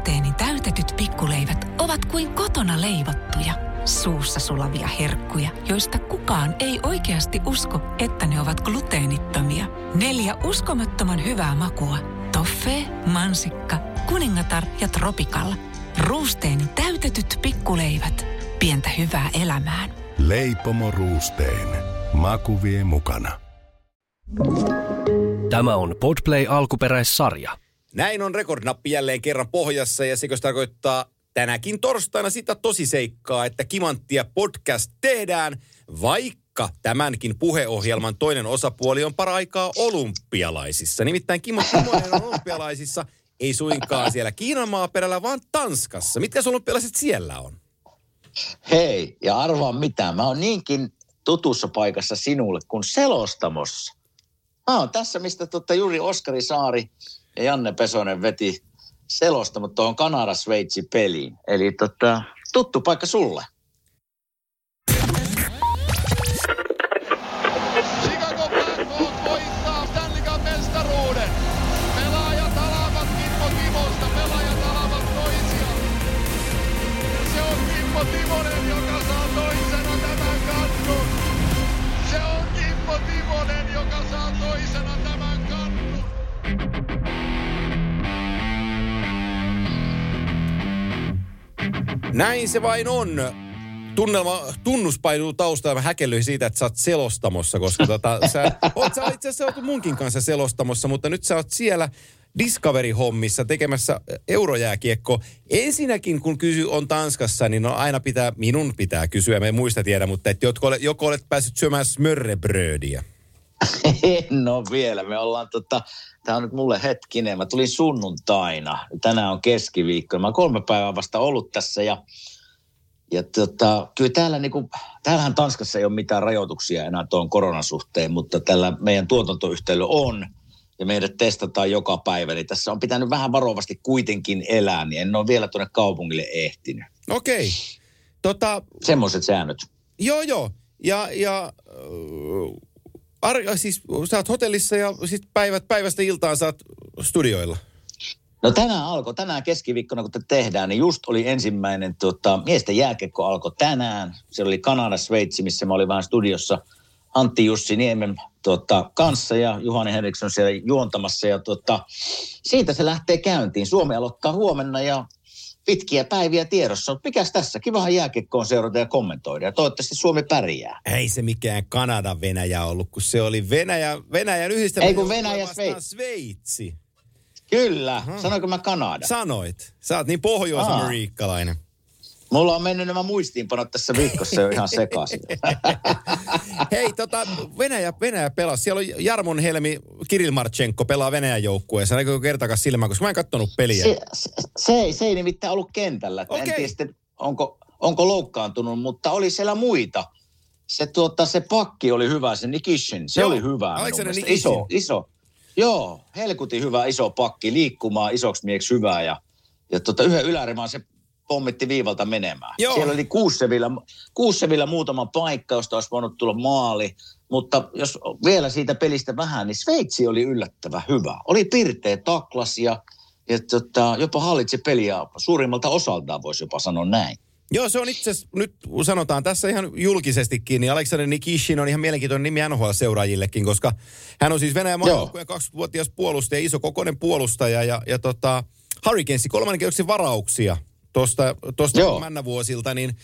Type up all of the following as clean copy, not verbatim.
Ruusteeni täytetyt pikkuleivät ovat kuin kotona leivottuja. Suussa sulavia herkkuja, joista kukaan ei oikeasti usko, että ne ovat gluteenittomia. 4 uskomattoman hyvää makua. Toffee, mansikka, kuningatar ja tropikalla. Ruusteeni täytetyt pikkuleivät. Pientä hyvää elämään. Leipomo Roosteen. Maku vie mukana. Tämä on Podplay alkuperäissarja. Näin on rekordnappi jälleen kerran pohjassa ja sekö tarkoittaa tänäkin torstaina sitä tosiseikkaa, että Kimanttia podcast tehdään, vaikka tämänkin puheohjelman toinen osapuoli on paraikaa olympialaisissa. Nimittäin Kimmo Timonen on olympialaisissa, ei suinkaan siellä Kiinan maaperällä, vaan Tanskassa. Mitkä olympialaiset siellä on? Hei, ja arvaa mitä, mä oon niinkin tutussa paikassa sinulle kuin Selostamossa. Mä oon tässä, mistä juuri Oskari Saari ja Janne Pesonen veti Selostamot tuohon Kanada-Sveitsi-peliin. Eli tuttu paikka sulle. Chicago Blackhawks voittaa Stanley Cup -mestaruuden. Pelaajat alavat Kimmo Timosta, pelaajat alavat toisiaan. Se on Kimmo Timonen, joka saa toisena tämän kannun. Se on Kimmo Timonen, joka saa toisena tämän kannun. Näin se vain on. Tunnus painuu taustalla. Mä häkellyin siitä, että sä oot Selostamossa, koska sä oot itse asiassa munkin kanssa Selostamossa, mutta nyt sä oot siellä Discovery-hommissa tekemässä eurojääkiekko. Ensinnäkin, kun on Tanskassa, niin minun pitää kysyä, me muista tiedä, mutta että joko olet päässyt syömään smörrebrödiä? No vielä, me ollaan tää on nyt mulle hetkinen, mä tulin sunnuntaina, tänään on keskiviikko, mä oon 3 päivää vasta ollut tässä ja kyllä täällähän Tanskassa ei ole mitään rajoituksia enää tuon koronan suhteen, mutta tällä meidän tuotantoyhteilyllä on ja meidät testataan joka päivä, niin tässä on pitänyt vähän varovasti kuitenkin elää, niin en ole vielä tuonne kaupungille ehtinyt. Okei. Semmoiset säännöt. Joo. Siis sä oot hotellissa ja sit päivästä iltaan sä oot studioilla. No tänään keskiviikkona, kun tehdään, niin just oli ensimmäinen miesten jääkiekko alkoi tänään. Se oli Kanada-Sveitsi, missä mä olin vähän studiossa Antti Jussi Niemen kanssa ja Juhani Henriksson siellä juontamassa. Ja siitä se lähtee käyntiin. Suomi aloittaa huomenna ja pitkiä päiviä tiedossa. Mikäs tässä? Kivahan jääkiekkoon seurata ja kommentoida. Ja toivottavasti Suomi pärjää. Ei se mikään Kanada-Venäjä ollut, kun se oli Venäjän yhdistäminen. Ei kun Venäjä Sveitsi. Kyllä. Aha. Sanoinko mä Kanada? Sanoit. Sä oot niin pohjois-amerikkalainen. Mulla on mennyt nämä muistiinpanot tässä viikossa jo ihan sekaisin. Hei, Venäjä pelasi. Siellä on Jarmon Helmi, Kirill Marchenko pelaa Venäjän joukkueessa. Näkyykö kertakaan silmään, koska mä en kattonut peliä. Se ei nimittäin ollut kentällä. Okay. En tiedä sitten, onko loukkaantunut, mutta oli siellä muita. Se pakki oli hyvä, se Nikishin. Se oli hyvä. Iso. Joo, helkutin hyvä iso pakki, liikkumaan isoksi mieksi hyvää ja yhden ylärimaan se pommitti viivalta menemään. Joo. Siellä oli Kuussevilla muutama paikka, josta olisi voinut tulla maali, mutta jos vielä siitä pelistä vähän, niin Sveitsi oli yllättävän hyvä. Oli pirteä, taklas ja jopa hallitsi peliä suurimmalta osaltaan, voisi jopa sanoa näin. Joo, se on itse asiassa, nyt sanotaan tässä ihan julkisestikin, niin Aleksander Nikishin on ihan mielenkiintoinen nimi NHL-seuraajillekin, koska hän on siis Venäjän maajoukkueen 20-vuotias puolustaja, isokokoinen puolustaja ja Hurricanesin 3. kierroksen varauksia tuosta männävuosilta, niin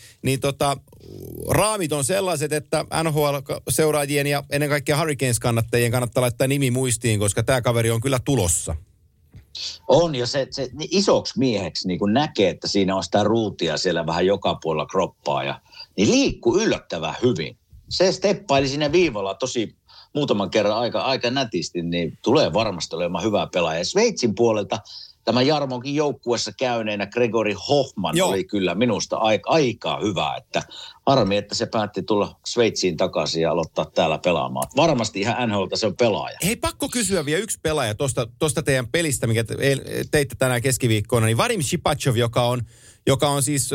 raamit on sellaiset, että NHL-seuraajien ja ennen kaikkea Hurricanes-kannattajien kannattaa laittaa nimi muistiin, koska tämä kaveri on kyllä tulossa. On, ja se isoksi mieheksi niin kun näkee, että siinä on sitä ruutia siellä vähän joka puolella kroppaa, niin liikkuu yllättävän hyvin. Se steppaili siinä viivalla tosi muutaman kerran aika nätisti, niin tulee varmasti olemaan hyvä pelaaja. Sveitsin puolelta tämä Jarmonkin joukkueessa käyneenä Gregory Hoffman oli kyllä minusta aika hyvä, että harmi, että se päätti tulla Sveitsiin takaisin ja aloittaa täällä pelaamaan. Varmasti ihan NHL:ltä se on pelaaja. Hei, pakko kysyä vielä yksi pelaaja tuosta teidän pelistä, mikä teitte tänään keskiviikkona, niin Vadim Shipachov, joka on siis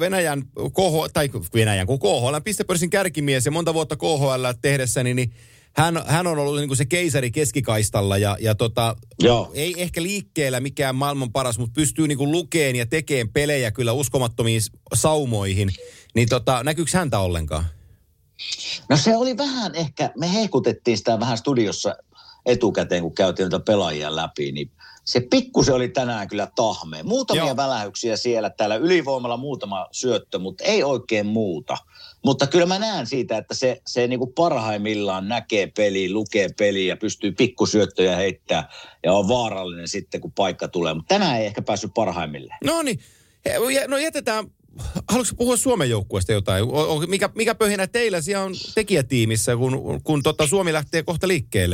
Venäjän kun KHL pistepörssin kärkimies ja monta vuotta KHL tehdessä, niin hän on ollut niin kuin se keisari keskikaistalla ja ei ehkä liikkeellä mikään maailman paras, mutta pystyy niin kuin lukeen ja tekemään pelejä kyllä uskomattomiin saumoihin. Niin näkyykö häntä ollenkaan? No se oli vähän ehkä, me hehkutettiin sitä vähän studiossa etukäteen, kun käytiin noita pelaajia läpi, niin se pikkusen oli tänään kyllä tahmea. Muutamia välähyksiä siellä, täällä ylivoimalla muutama syöttö, mutta ei oikein muuta. Mutta kyllä mä näen siitä, että se niin kuin parhaimmillaan näkee peliä, lukee peliä ja pystyy pikkusyöttöjä heittämään ja on vaarallinen sitten, kun paikka tulee. Mutta tänään ei ehkä päässyt parhaimmilleen. No niin, no jätetään. Haluatko puhua Suomen joukkueesta jotain? Mikä pöhinä teillä siellä on tekijätiimissä, kun Suomi lähtee kohta liikkeelle?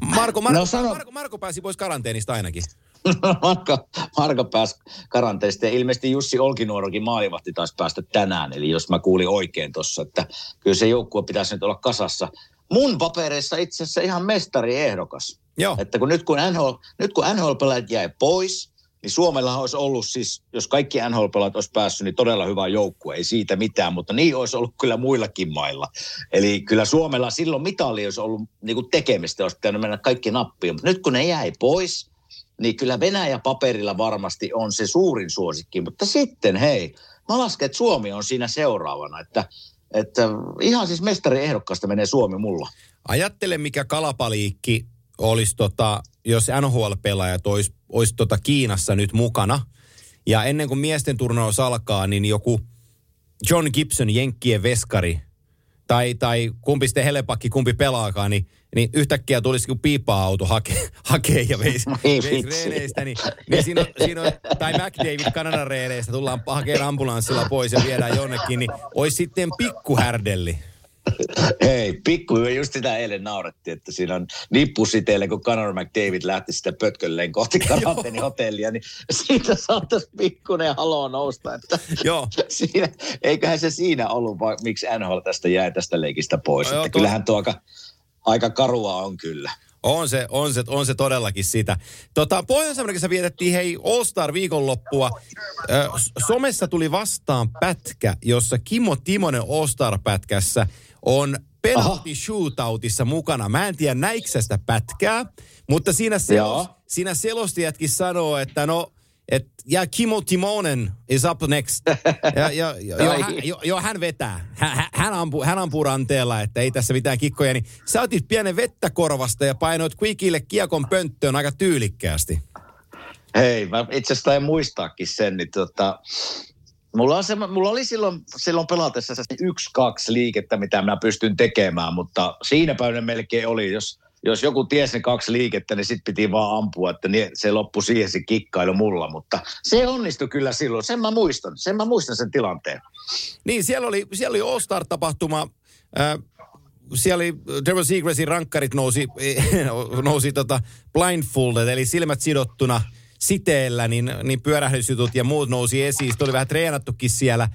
Marko pääsi pois karanteenista ainakin. Marko pääsi karanteenista ja ilmeisesti Jussi Olkinuorokin maalivahti taisi päästä tänään. Eli jos mä kuulin oikein tuossa, että kyllä se joukkue pitäisi nyt olla kasassa. Mun papereissa itse asiassa ihan mestariehdokas. Joo. Että nyt kun NHL-pelaajat jäi pois, niin Suomellahan olisi ollut siis, jos kaikki NHL-pelaajat olisi päässyt, niin todella hyvä joukkue. Ei siitä mitään, mutta niin olisi ollut kyllä muillakin mailla. Eli kyllä Suomella silloin mitali olisi ollut niin kuin tekemistä, olisi pitänyt mennä kaikki nappiin. Mutta nyt kun ne jäi pois, niin kyllä Venäjä paperilla varmasti on se suurin suosikki. Mutta sitten hei, mä lasken, että Suomi on siinä seuraavana. Että ihan siis mestariehdokkaasta menee Suomi mulla. Ajattele, mikä kalapaliikki olisi jos NHL-pelaajat olisi Kiinassa nyt mukana. Ja ennen kuin miesten turnaus alkaa, niin joku John Gibson, Jenkkien veskari, tai kumpi sitten Helepakki, kumpi pelaakaan, niin yhtäkkiä tulisi kuin piippa-auto hakee ja veisi reeneistä. Niin siinä on, tai McDavid Kanadan reeneistä, tullaan hakemaan ambulanssilla pois ja viedään jonnekin, niin olisi sitten pikkuhärdelli. Hei, just sitä eilen naurettiin, että siinä on nippusiteille, kun Conor McDavid lähti sitä pötkölleen kohti karanteenihotellia, niin siitä saattaisi pikkuinen haloo nousta. Että eiköhän se siinä ollut, miksi NHL tästä jäi tästä leikistä pois. Että kyllähän tuo aika karua on kyllä. On se todellakin sitä. Pohjois-Amerikassa vietettiin All-Star viikonloppua. Somessa tuli vastaan pätkä, jossa Kimmo Timonen All-Star-pätkässä on penalty shootoutissa mukana. Mä en tiedä näikö sitä pätkää, mutta siinä selostajatkin sanoo, että Kimmo Timonen is up next. Hän vetää. Hän ampuu ranteella, että ei tässä mitään kikkoja. Niin sä otit pienen vettä korvasta ja painoit Quickille kiekon pönttöön aika tyylikkäästi. Hei, mä itse asiassa en muistaakin sen. Niin mulla oli silloin pelatessa 1-2 liikettä, mitä mä pystyn tekemään, mutta siinä päivänä melkein oli, jos joku tiesi ne 2 liikettä, niin sit piti vaan ampua, että se loppui siihen se kikkailu mulla, mutta se onnistui kyllä silloin. Sen mä muistan sen tilanteen. Niin, siellä oli All-Star-tapahtuma. Siellä oli Trevor Seagrassin rankkarit nousi blindfolded, eli silmät sidottuna siteellä, niin pyörähdysjutut ja muut nousi esiin. Sitten oli vähän treenattukin siellä.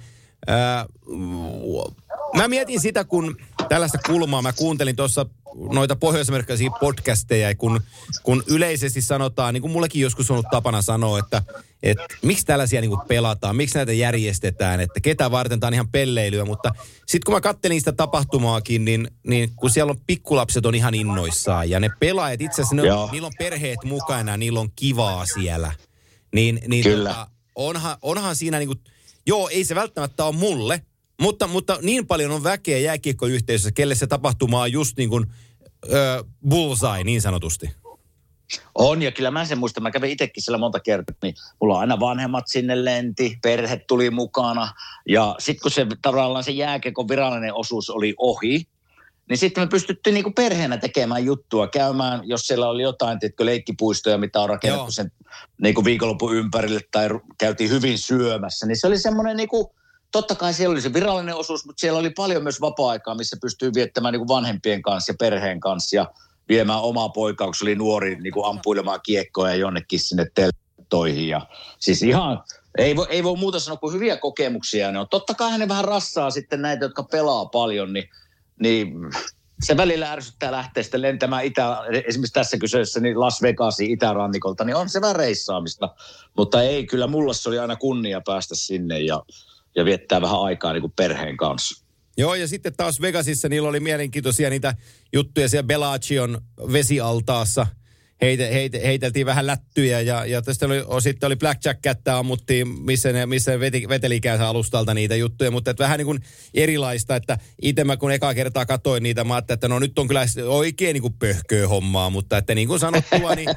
Mä mietin sitä, kun tällaista kulmaa, mä kuuntelin tuossa noita pohjois-amerikkalaisia podcasteja, kun yleisesti sanotaan, niin kuin mullekin joskus on ollut tapana sanoa, että miksi tällaisia niin kuin pelataan, miksi näitä järjestetään, että ketä varten tämä on ihan pelleilyä, mutta sitten kun mä kattelin sitä tapahtumaakin, niin kun siellä on pikkulapset on ihan innoissaan ja ne pelaajat itse asiassa, niillä on perheet mukana, niillä on kivaa siellä, niin onhan siinä niin kuin, ei se välttämättä ole mulle, mutta niin paljon on väkeä jääkiekkoyhteisössä, kelle se tapahtuma on just niin kuin bullseye niin sanotusti. On, ja kyllä mä sen muistan. Mä kävin itsekin siellä monta kertaa, niin mulla aina vanhemmat sinne lenti, perhe tuli mukana. Ja sitten kun se tavallaan se jääkiekon virallinen osuus oli ohi, niin sitten me pystyttiin niinku perheenä tekemään juttua, käymään, jos siellä oli jotain, leikkipuistoja, mitä on rakennettu sen niinku viikonlopun ympärille, tai käytiin hyvin syömässä, niin se oli semmoinen niinku, totta kai siellä oli se virallinen osuus, mutta siellä oli paljon myös vapaa-aikaa, missä pystyy viettämään niinku vanhempien kanssa ja perheen kanssa ja viemään omaa poikaa, kun se oli nuori, niinku ampuilemaan kiekkoja jonnekin sinne teltoihin. Ja siis ihan, ei voi muuta sanoa kuin hyviä kokemuksia ne on. Totta kai ne vähän rassaa sitten näitä, jotka pelaa paljon, niin se välillä ärsyttää lähteä sitten lentämään esimerkiksi tässä kyseessä niin Las Vegasin itärannikolta, niin on se vähän reissaamista. Mutta ei, kyllä mulla se oli aina kunnia päästä sinne ja viettää vähän aikaa niin kuin perheen kanssa. Joo, ja sitten taas Vegasissa niillä oli mielenkiintoisia niitä juttuja siellä Bellagio'n vesialtaassa. Heiteltiin vähän lättyjä ja tästä sitten oli blackjack-kättä ammuttiin, missä ne vetelikäänsä alustalta niitä juttuja, mutta vähän niin kuin erilaista, että itse mä kun ekaa kertaa katsoin niitä, mä ajattelin, että no nyt on kyllä oikein niin kuin pöhköä hommaa, mutta että niin kuin sanottua, niin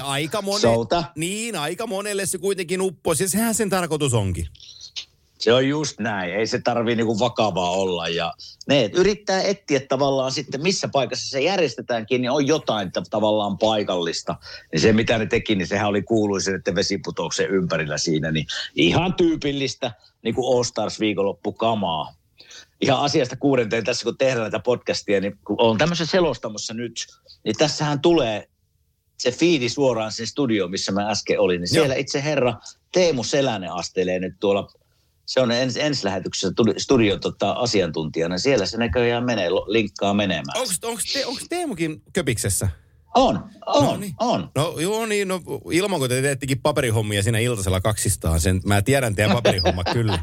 aika monelle se kuitenkin upposi ja sehän sen tarkoitus onkin. Se on just näin. Ei se tarvitse niinku vakavaa olla. Ja ne yrittää etsiä tavallaan sitten, missä paikassa se järjestetäänkin, niin on jotain tavallaan paikallista. Ja se, mitä ne teki, niin sehän oli kuuluisen, että vesiputouksen ympärillä siinä. Niin ihan tyypillistä niin kuin All Stars viikonloppukamaa. Ihan asiasta kuudenteen tässä, kun tehdään näitä podcastia, niin kun on tämmöisen selostamossa nyt, niin tässähän tulee se fiidi suoraan sen studioon, missä mä äsken olin. Niin siellä itse herra Teemu Selänen astelee nyt tuolla. Se on ensi lähetyksessä studion asiantuntijana. Siellä se näköjään linkkaa menemään. Onko Teemukin Köpiksessä? On. No joo niin, no ilman kun te teettekin paperihommia siinä iltasella kaksistaan. Mä tiedän teidän paperihomma kyllä.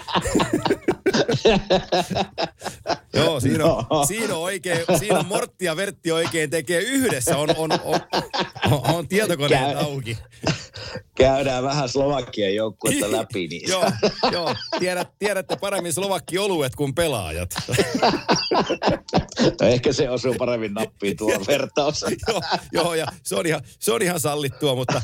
Joo, siinä on oikein, siinä on Mortti ja Vertti oikein tekee yhdessä, on tietokoneet auki. Käydään vähän Slovakian joukkuetta läpi. Niin. Joo, tiedätte paremmin Slovakki-oluet kuin pelaajat. No ehkä se osuu paremmin nappiin tuo vertaus. Joo, ja se on ihan sallittua, mutta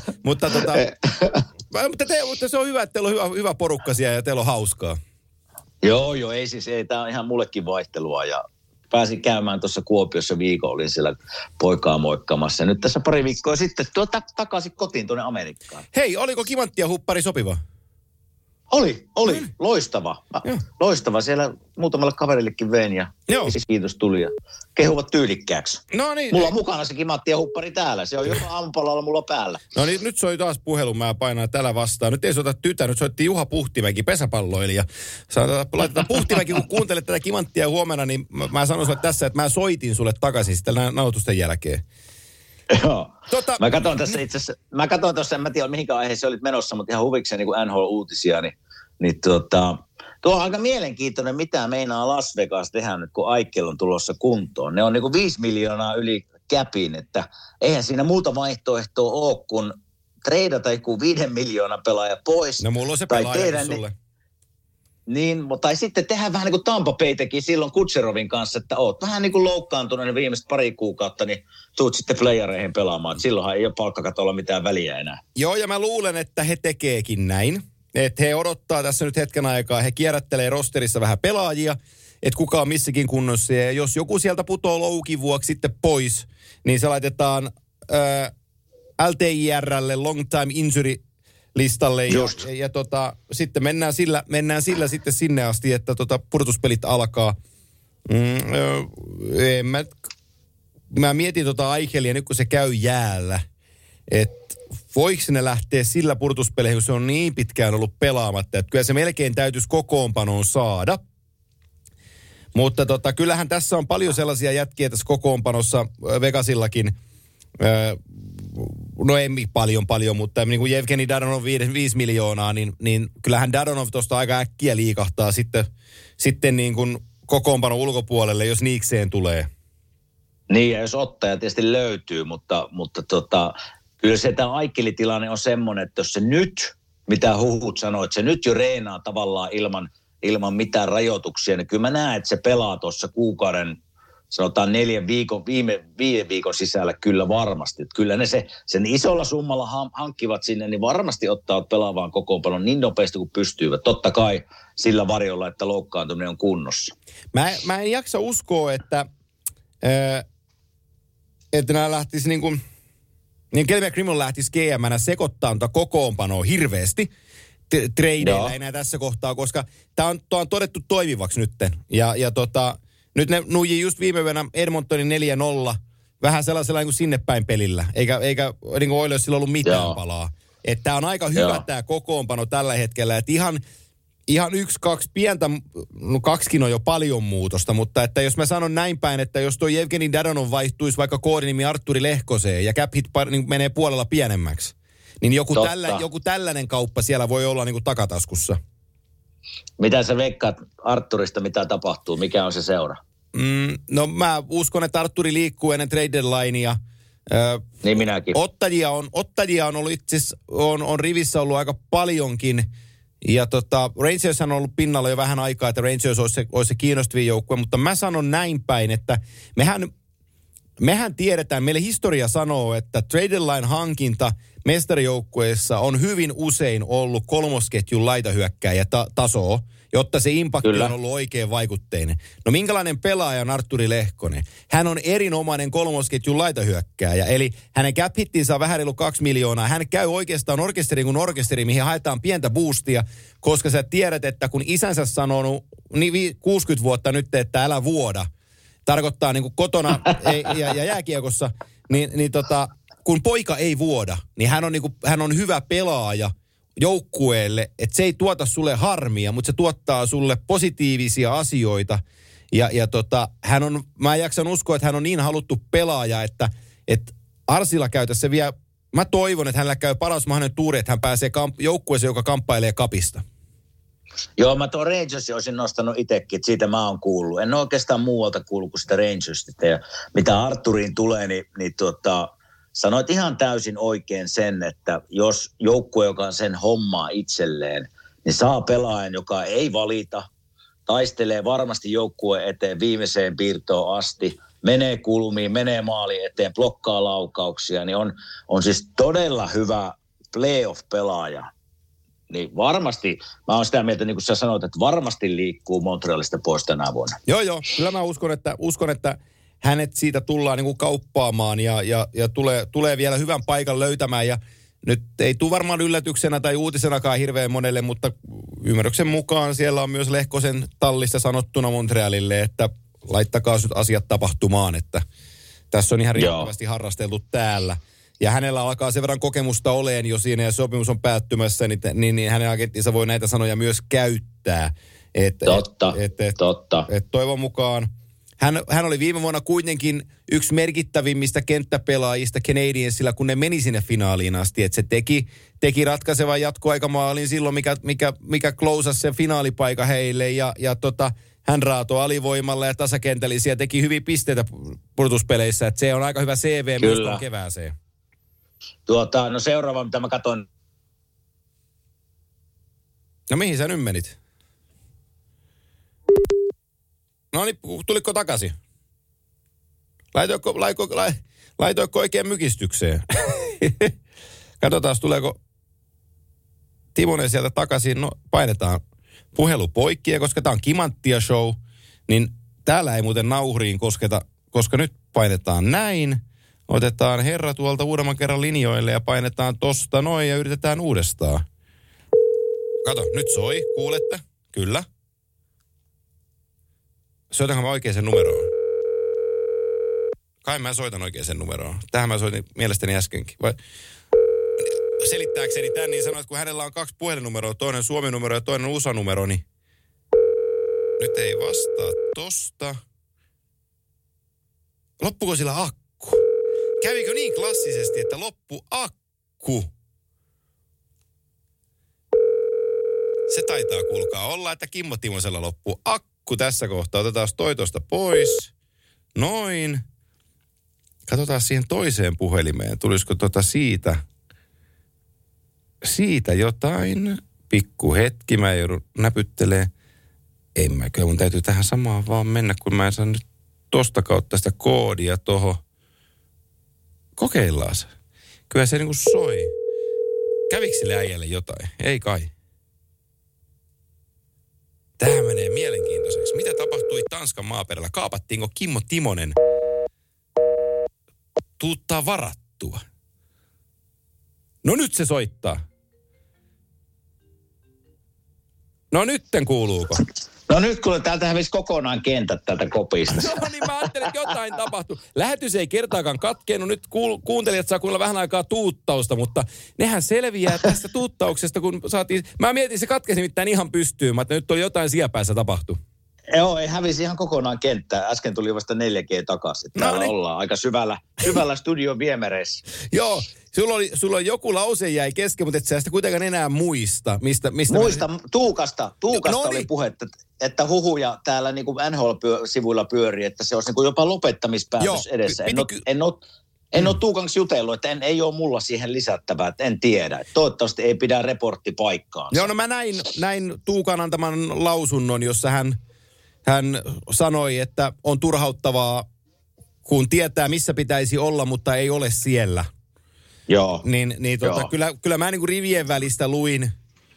se on hyvä, että teillä on hyvä porukka siellä ja teillä on hauskaa. Joo, ei, tämä on ihan mullekin vaihtelua ja pääsin käymään tuossa Kuopiossa viikon, olin siellä poikaa moikkaamassa. Ja nyt tässä pari viikkoa sitten takaisin kotiin tuonne Amerikkaan. Hei, oliko Kimanttia huppari sopiva? Oli. Loistava. Loistava. Siellä muutamalle kaverillekin vein ja kiitos tuli ja kehuvat tyylikkääksi. No niin. Mulla on mukana se Kimanttia huppari täällä. Se on joka aamupalalla mulla päällä. No niin, nyt soi taas puhelu. Mä painaan tällä vastaan. Nyt ei soita tytär. Nyt soitti Juha Puhtimäki, pesäpalloilija. Laitetaan Puhtimäki, kun kuuntelet tätä Kimanttia huomenna, niin mä sanon sulle tässä, että mä soitin sulle takaisin sitten nautusten jälkeen. Joo. Mä katsoin tuossa, en mä tiedä mihinkä aiheeseen olit menossa, mutta ihan huvikseen niin kuin NHL-uutisia, niin tuo on aika mielenkiintoinen, mitä meinaa Las Vegas tehdä nyt, kun Aikel on tulossa kuntoon. Ne on niin kuin 5 miljoonaa yli capin, että eihän siinä muuta vaihtoehtoa ole, kun treidata joku 5 miljoonaa pelaaja pois. No mulla on se pelaaja sulle. Niin, tai sitten tehdään vähän niin kuin Tampa Bay teki silloin Kutserovin kanssa, että oot vähän niin kuin loukkaantunut viimeiset pari kuukautta, niin tuut sitten playereihin pelaamaan. Silloinhan ei ole palkkakatolla mitään väliä enää. Joo, ja mä luulen, että he tekeekin näin. Että he odottaa tässä nyt hetken aikaa, he kierrättelee rosterissa vähän pelaajia, että kuka on missäkin kunnossa. Ja jos joku sieltä putoo loukin vuoksi sitten pois, niin se laitetaan LTIRlle, long time injury listalle ja sitten mennään sillä sitten sinne asti, että pudotuspelit alkaa. Mä mietin Aichelia nyt kun se käy jäällä, että voiko ne lähteä sillä pudotuspeleihin, kun se on niin pitkään ollut pelaamatta, että kyllä se melkein täytyisi kokoonpanoon saada. Mutta kyllähän tässä on paljon sellaisia jätkiä tässä kokoonpanossa Vegasillakin. No ei paljon, mutta niin kuin Jevgeni Dadonov 5 miljoonaa, niin kyllähän Dadonov tuosta aika äkkiä liikahtaa sitten niin kuin kokoonpanon ulkopuolelle, jos niikseen tulee. Niin, ja jos ottaja tietysti löytyy, mutta kyllä se tämä Aikkeli-tilanne on semmoinen, että jos se nyt, mitä huhut sanoo, että se nyt jo reenaa tavallaan ilman mitään rajoituksia, niin kyllä mä näen, että se pelaa tuossa kuukauden, sanotaan 5 viikon sisällä kyllä varmasti. Että kyllä ne sen isolla summalla hankkivat sinne, niin varmasti ottavat pelaavaan kokoonpanon niin nopeasti kuin pystyvät. Totta kai sillä varjolla, että loukkaantuminen on kunnossa. Mä en jaksa uskoa, että nämä lähtisi niin kuin Kelvin Grimon lähtisi GM:nä sekoittaa kokoonpanoa hirveästi tradeilla enää tässä kohtaa, koska tämä on todettu toimivaksi nytten. Nyt ne nuijii just viime vuonna Edmontonin 4-0 vähän sellaisella niin kuin sinne päin pelillä, eikä niin kuin Oilersilla ollut mitään palaa. Että tämä on aika hyvä tämä kokoonpano tällä hetkellä, että ihan 1-2 pientä, no 2kin on jo paljon muutosta, mutta että jos mä sanon näin päin, että jos tuo Jevgeni Dadonov vaihtuisi vaikka koodinimi Artturi Lehkoseen ja cap hit niin menee puolella pienemmäksi, niin joku tällainen kauppa siellä voi olla niin kuin takataskussa. Mitä sä veikkaat Arturista, mitä tapahtuu? Mikä on se seura? No mä uskon, että Arturi liikkuu ennen trade deadlinea. Niin minäkin. Ottajia on ollut itse asiassa, on rivissä ollut aika paljonkin. Ja Rangers on ollut pinnalla jo vähän aikaa, että Rangers olisi se kiinnostavin joukkue. Mutta mä sanon näin päin, että mehän tiedetään, meille historia sanoo, että trade deadline hankinta mestarijoukkueessa on hyvin usein ollut kolmosketjun laitahyökkääjä tasoa, jotta se impakti on ollut oikein vaikutteinen. No minkälainen pelaaja on Artturi Lehkonen? Hän on erinomainen kolmosketjun laitahyökkääjä, eli hänen cap hittinsä on vähän reilu 2 miljoonaa. Hän käy oikeastaan orkesteri kuin orkesteri, mihin haetaan pientä boostia, koska sä tiedät, että kun isänsä sanonut 60 vuotta nyt, että älä vuoda, tarkoittaa niin kuin kotona ja jääkiekossa, niin kun poika ei vuoda, niin hän on hyvä pelaaja joukkueelle, että se ei tuota sulle harmia, mutta se tuottaa sulle positiivisia asioita. Mä jaksan uskoa, että hän on niin haluttu pelaaja, että Arsilla käytäisi se vielä, mä toivon, että hänellä käy paras mahdollinen tuuri, että hän pääsee joukkueeseen, joka kamppailee kapista. Joo, mä tuon Rangersin olisin nostanut itsekin, että siitä mä oon kuullut. En ole oikeastaan muualta kuullut kuin sitä Rangersista. Ja mitä Arturiin tulee, niin sanoit ihan täysin oikein sen, että jos joukkue, joka sen hommaa itselleen, niin saa pelaajan, joka ei valita, taistelee varmasti joukkueen eteen viimeiseen piirtoon asti, menee kulmiin, menee maaliin eteen, blokkaa laukauksia, niin on siis todella hyvä playoff-pelaaja. Niin varmasti, mä oon sitä mieltä, niin kuin sä sanoit, että varmasti liikkuu Montrealista pois tänä vuonna. Joo, kyllä mä uskon, että hänet siitä tullaan niin kuin kauppaamaan ja tulee vielä hyvän paikan löytämään. Ja nyt ei tule varmaan yllätyksenä tai uutisenakaan hirveän monelle, mutta ymmärryksen mukaan siellä on myös Lehkosen tallissa sanottuna Montrealille, että laittakaa nyt asiat tapahtumaan, että tässä on ihan riittävästi harrasteltu täällä. Ja hänellä alkaa sen verran kokemusta oleen jo siinä ja sopimus on päättymässä, niin hänen agenttinsa voi näitä sanoja myös käyttää. Totta. Toivon mukaan. Hän oli viime vuonna kuitenkin yksi merkittävimmistä kenttäpelaajista Canadiensilla, kun ne meni sinne finaaliin asti. Että se teki ratkaisevan jatkoaikamaalin silloin, mikä klousasi sen finaalipaika heille. Ja hän raatoi alivoimalla ja tasakentällisiä ja teki hyviä pisteitä pudotuspeleissä. Että se on aika hyvä CV myös tuon kevääseen. No seuraava, mitä mä katsoin. No mihin sä nyt menit? No niin, tuliko takaisin? Laitoiko oikein mykistykseen? Katsotaan, tuleeko Timonen sieltä takaisin. No painetaan puhelu poikki, ja koska tää on Kimanttia show, niin täällä ei muuten nauhriin kosketa, koska nyt painetaan näin. Otetaan herra tuolta uudemman kerran linjoille ja painetaan tosta noin ja yritetään uudestaan. Kato, nyt soi, kuulette? Kyllä. Soitanko mä oikein sen numeroon? Kai mä soitan oikein sen numeroon. Tähän mä soitin mielestäni äskenkin. Vai selittääkseni tän, niin sanoit, että kun hänellä on 2 puhelinnumeroa, toinen Suomi-numero ja toinen USA-numero, niin nyt ei vastaa tosta. Loppuko sillä akku? Kävikö niin klassisesti, että loppu akku? Se taitaa kuulkaa olla, että Kimmo Timosella loppuu akku tässä kohtaa. Otetaan toi tosta pois. Noin. Katsotaan siihen toiseen puhelimeen. Tulisiko siitä jotain? Pikku hetki, mä joudun näpyttelee. Kyllä mun täytyy tähän samaan vaan mennä, kun mä en saa nyt tosta kautta sitä koodia tohon. Kokeillaan se. Kyllä se niinku soi. Kävikö sille äijälle jotain? Ei kai. Tämä menee mielenkiintoiseksi. Mitä tapahtui Tanskan maaperällä? Kaapattiinko Kimmo Timonen tuuttaa varattua? No nyt se soittaa. No nytten kuuluuko? No nyt kun täältä hävisi kokonaan kentät tältä kopista. No niin, mä ajattelin, että jotain tapahtuu. Lähetys ei kertaakaan katkeenut. Nyt kuuntelijat saa kuulla vähän aikaa tuuttausta, mutta nehän selviää tästä tuuttauksesta, kun saatiin. Mä mietin, se katkesi nimittäin ihan pystyyn, että nyt oli jotain sielläpäässä tapahtu. Joo, ei hävisi ihan kokonaan kenttää. Äsken tuli vasta 4G takaisin. Täällä ollaan aika syvällä studion viemereissä. Joo, sulla on joku lause jäi kesken, mutta et sä sitä kuitenkaan enää muista. Mistä Tuukasta oli puhetta, että huhuja täällä niin kuin NHL-sivuilla pyörii, että se olisi niin kuin jopa lopettamispäätös edessä. En ole Tuukan kanssa jutellut, että ei ole mulla siihen lisättävää, että en tiedä. Toivottavasti ei pidä reporttipaikkaansa. Joo, no mä näin Tuukan antaman lausunnon, jossa hän sanoi, että on turhauttavaa, kun tietää, missä pitäisi olla, mutta ei ole siellä. Joo. Joo. Kyllä mä niin kuin rivien välistä luin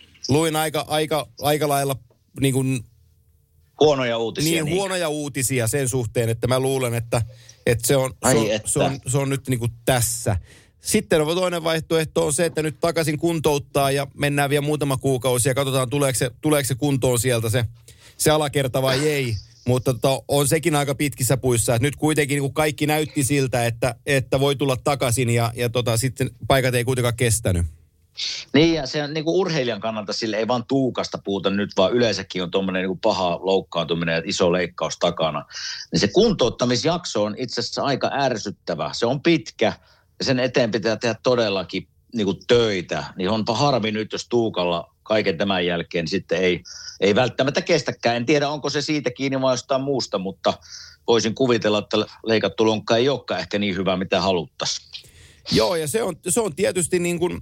aika lailla niin kuin huonoja uutisia. Niin, huonoja uutisia sen suhteen, että mä luulen, että se on nyt niin kuin tässä. Sitten toinen vaihtoehto on se, että nyt takaisin kuntouttaa ja mennään vielä muutama kuukausi ja katsotaan, tuleeko se kuntoon sieltä se alakerta vai ei. Mutta on sekin aika pitkissä puissa. Että nyt kuitenkin niin kuin kaikki näytti siltä, että voi tulla takaisin ja sitten paikat ei kuitenkaan kestänyt. Niin ja se on niin kuin urheilijan kannalta sille ei vaan Tuukasta puhuta nyt, vaan yleensäkin on tuommoinen niin kuin paha loukkaantuminen ja iso leikkaus takana. Niin se kuntouttamisjakso on itse asiassa aika ärsyttävä. Se on pitkä ja sen eteen pitää tehdä todellakin niin kuin töitä. Niin onpa harmi nyt, jos Tuukalla kaiken tämän jälkeen sitten ei välttämättä kestäkään. En tiedä, onko se siitä kiinni vai jostain muusta, mutta voisin kuvitella, että leikattu lonkka ei olekaan ehkä niin hyvä, mitä haluttaisiin. Joo, ja se on tietysti niin kuin,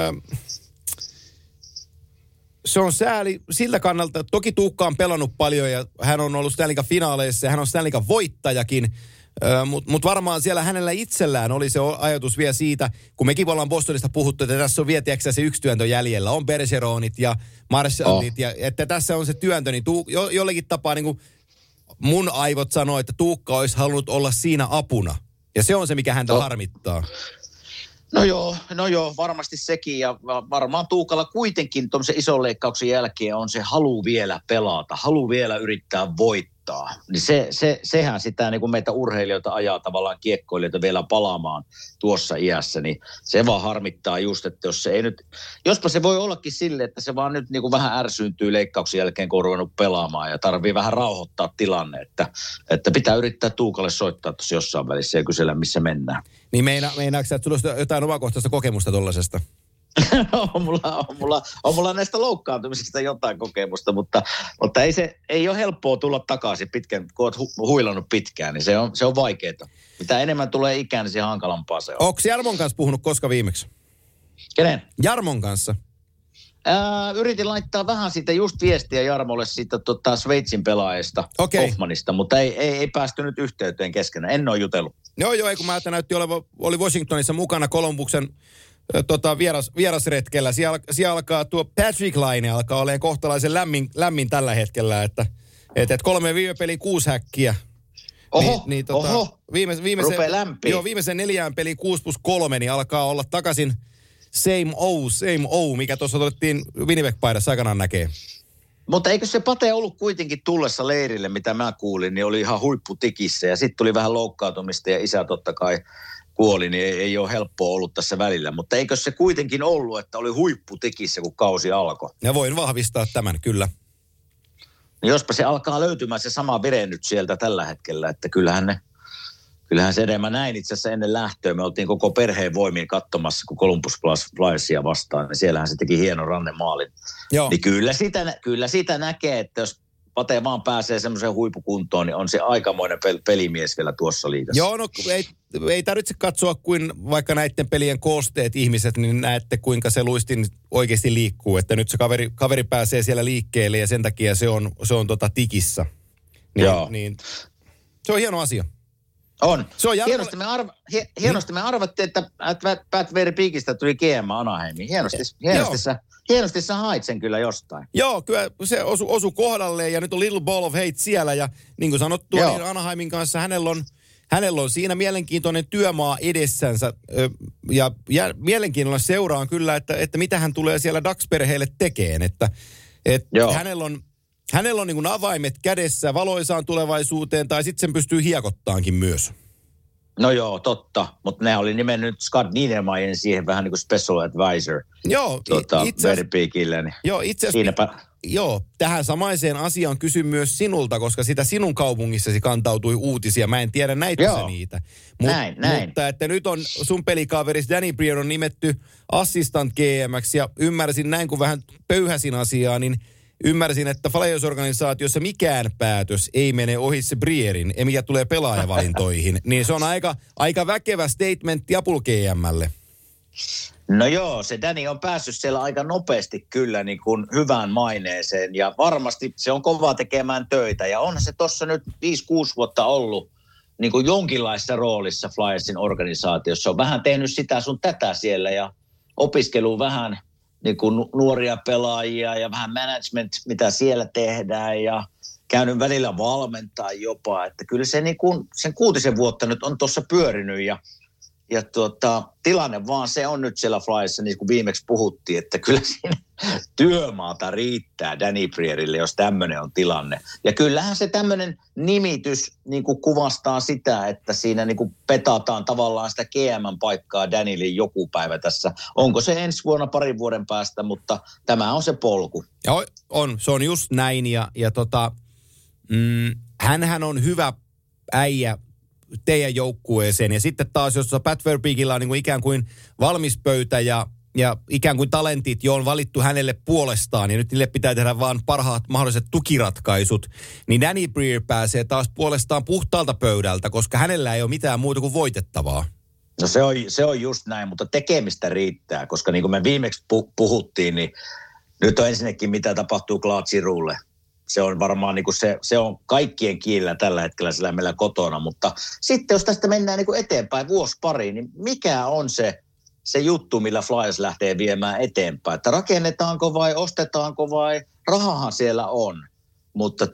se on sääli siltä kannalta, että toki Tuukka on pelannut paljon ja hän on ollut Stanley Cup-finaaleissa ja hän on Stanley Cup-voittajakin, mutta varmaan siellä hänellä itsellään oli se ajatus vielä siitä, kun mekin ollaan Bostonista puhuttu, että tässä on vielä se yksi työntö jäljellä, on Bergeronit ja Marchandit, ja että tässä on se työntö, niin jollakin tapaa niin kuin mun aivot sanoo, että Tuukka olisi halunnut olla siinä apuna, ja se on se, mikä häntä harmittaa. No joo, varmasti sekin ja varmaan Tuukalla kuitenkin tuommoisen ison leikkauksen jälkeen on se halu vielä pelata, halu vielä yrittää voittaa. Niin sehän sitä niin kuin meitä urheilijoita ajaa tavallaan kiekkoilijoita vielä palaamaan tuossa iässä, niin se vaan harmittaa just, että jos se ei nyt, jospa se voi ollakin sille, että se vaan nyt niin kuin vähän ärsyyntyy leikkauksen jälkeen, kun on ruvennut pelaamaan ja tarvii vähän rauhoittaa tilanne, että pitää yrittää Tuukalle soittaa tuossa jossain välissä ja kysellä, missä mennään. Niin meinaatko sä, että sulla on jotain omakohtaista kokemusta tollasesta? on mulla näistä loukkaantumisista jotain kokemusta, mutta ei ole helppoa tulla takaisin pitkän, kun olet huilannut pitkään, niin se on vaikeaa. Mitä enemmän tulee ikään, niin se hankalampaa se on. Onko Jarmon kanssa puhunut koska viimeksi? Kenen? Jarmon kanssa. Yritin laittaa vähän siitä just viestiä Jarmolle siitä Sveitsin pelaajista, Hoffmanista, mutta ei päästy nyt yhteyteen keskenään. En ole jutellut. Joo, ei kun mä näytti oli Washingtonissa mukana Columbuksen vierasretkellä. Siellä alkaa tuo Patrick Laine alkaa olemaan kohtalaisen lämmin tällä hetkellä, että 3 viime peliä 6 häkkiä. Oho, rupeaa lämpiä. Joo, viimeisen 4 peliä 6+3, niin alkaa olla takaisin same O, mikä tuossa todettiin Winnipeg-paidassa aikanaan näkee. Mutta eikö se Pate ollut kuitenkin tullessa leirille, mitä mä kuulin, niin oli ihan huipputikissä ja sitten tuli vähän loukkaantumista ja isä totta kai kuoli, niin ei ole helppoa ollut tässä välillä. Mutta eikö se kuitenkin ollut, että oli huipputikissä, kun kausi alkoi? Ja voin vahvistaa tämän, kyllä. Niin jospa se alkaa löytymään se sama vire nyt sieltä tällä hetkellä, että kyllähän se enemmän näin itse asiassa ennen lähtöä. Me oltiin koko perheen voimiin katsomassa, kun Columbus Flyersia vastaan, niin siellähän se teki hienon rannemaalin. Joo. Niin kyllä sitä näkee, että jos Pate vaan pääsee semmoiseen huippukuntoon, niin on se aikamoinen pelimies vielä tuossa liigassa. Joo, no ei tarvitse katsoa kuin vaikka näiden pelien koosteet ihmiset, niin näette kuinka se luistin oikeasti liikkuu. Että nyt se kaveri pääsee siellä liikkeelle ja sen takia se on tikissä. Niin, se on hieno asia. On. Hienosti me arvattiin, että Pat Verbeekistä tuli GM Anaheimiin. Hienosti sä hait sen kyllä jostain. Joo, kyllä se osui kohdalleen ja nyt on Little Ball of Hate siellä ja niin kuin sanottua, niin Anaheimin kanssa hänellä on siinä mielenkiintoinen työmaa edessänsä ja mielenkiinnolla seuraan kyllä, että mitä hän tulee siellä Ducks-perheelle tekemään, että hänellä on niin kuin avaimet kädessä valoisaan tulevaisuuteen tai sitten sen pystyy hiekottaankin myös. No joo, totta. Mutta ne oli nimennyt Scott Niedermayerin siihen vähän niin kuin special advisor. Joo, Verbeekille. Niin joo, itse tähän samaiseen asiaan kysyn myös sinulta, koska sitä sinun kaupungissasi kantautui uutisia. Mä en tiedä näitä niitä. Näin. Mutta että nyt on sun pelikaveris Danny Briere on nimetty assistant GM:ksi ja ymmärsin näin, kun vähän pöyhäsin asiaa, niin ymmärsin, että Flyers-organisaatiossa mikään päätös ei mene ohitse Brierin, ei mikä tulee pelaajavalintoihin. Niin se on aika väkevä statementti Apul GM:lle. No joo, se Danny on päässyt siellä aika nopeasti kyllä niin kuin hyvään maineeseen ja varmasti se on kovaa tekemään töitä ja onhan se tuossa nyt 5-6 vuotta ollut niin kuin jonkinlaisessa roolissa Flyersin organisaatiossa. On vähän tehnyt sitä sun tätä siellä ja opiskellut vähän niin kuin nuoria pelaajia ja vähän management, mitä siellä tehdään ja käynyt välillä valmentaa jopa. Että kyllä se niin kuin sen 6 vuotta nyt on tuossa pyörinyt ja tilanne vaan se on nyt siellä Flyersissa, niin kuin viimeksi puhuttiin, että kyllä siinä työmaata riittää Danny Brierille, jos tämmöinen on tilanne. Ja kyllähän se tämmöinen nimitys niin kuin kuvastaa sitä, että siinä niin kuin petataan tavallaan sitä GM-paikkaa Dannylle joku päivä tässä. Onko se ensi vuonna 2 vuoden päästä, mutta tämä on se polku. Se on just näin ja hänhän on hyvä äijä teidän joukkueeseen. Ja sitten taas, jos Pat Verbeekillä on niin kuin ikään kuin valmis pöytä ja ikään kuin talentit jo on valittu hänelle puolestaan, ja nyt niille pitää tehdä vaan parhaat mahdolliset tukiratkaisut, niin Danny Briere pääsee taas puolestaan puhtaalta pöydältä, koska hänellä ei ole mitään muuta kuin voitettavaa. No se on just näin, mutta tekemistä riittää, koska niin kuin me viimeksi puhuttiin, niin nyt on ensinnäkin mitä tapahtuu Claude Girouxlle. Se on varmaan niin kuin se on kaikkien kielellä tällä hetkellä sillä meillä kotona, mutta sitten jos tästä mennään niin kuin eteenpäin pariin, niin mikä on se juttu, millä Flyers lähtee viemään eteenpäin? Että rakennetaanko vai ostetaanko vai rahahan siellä on, mutta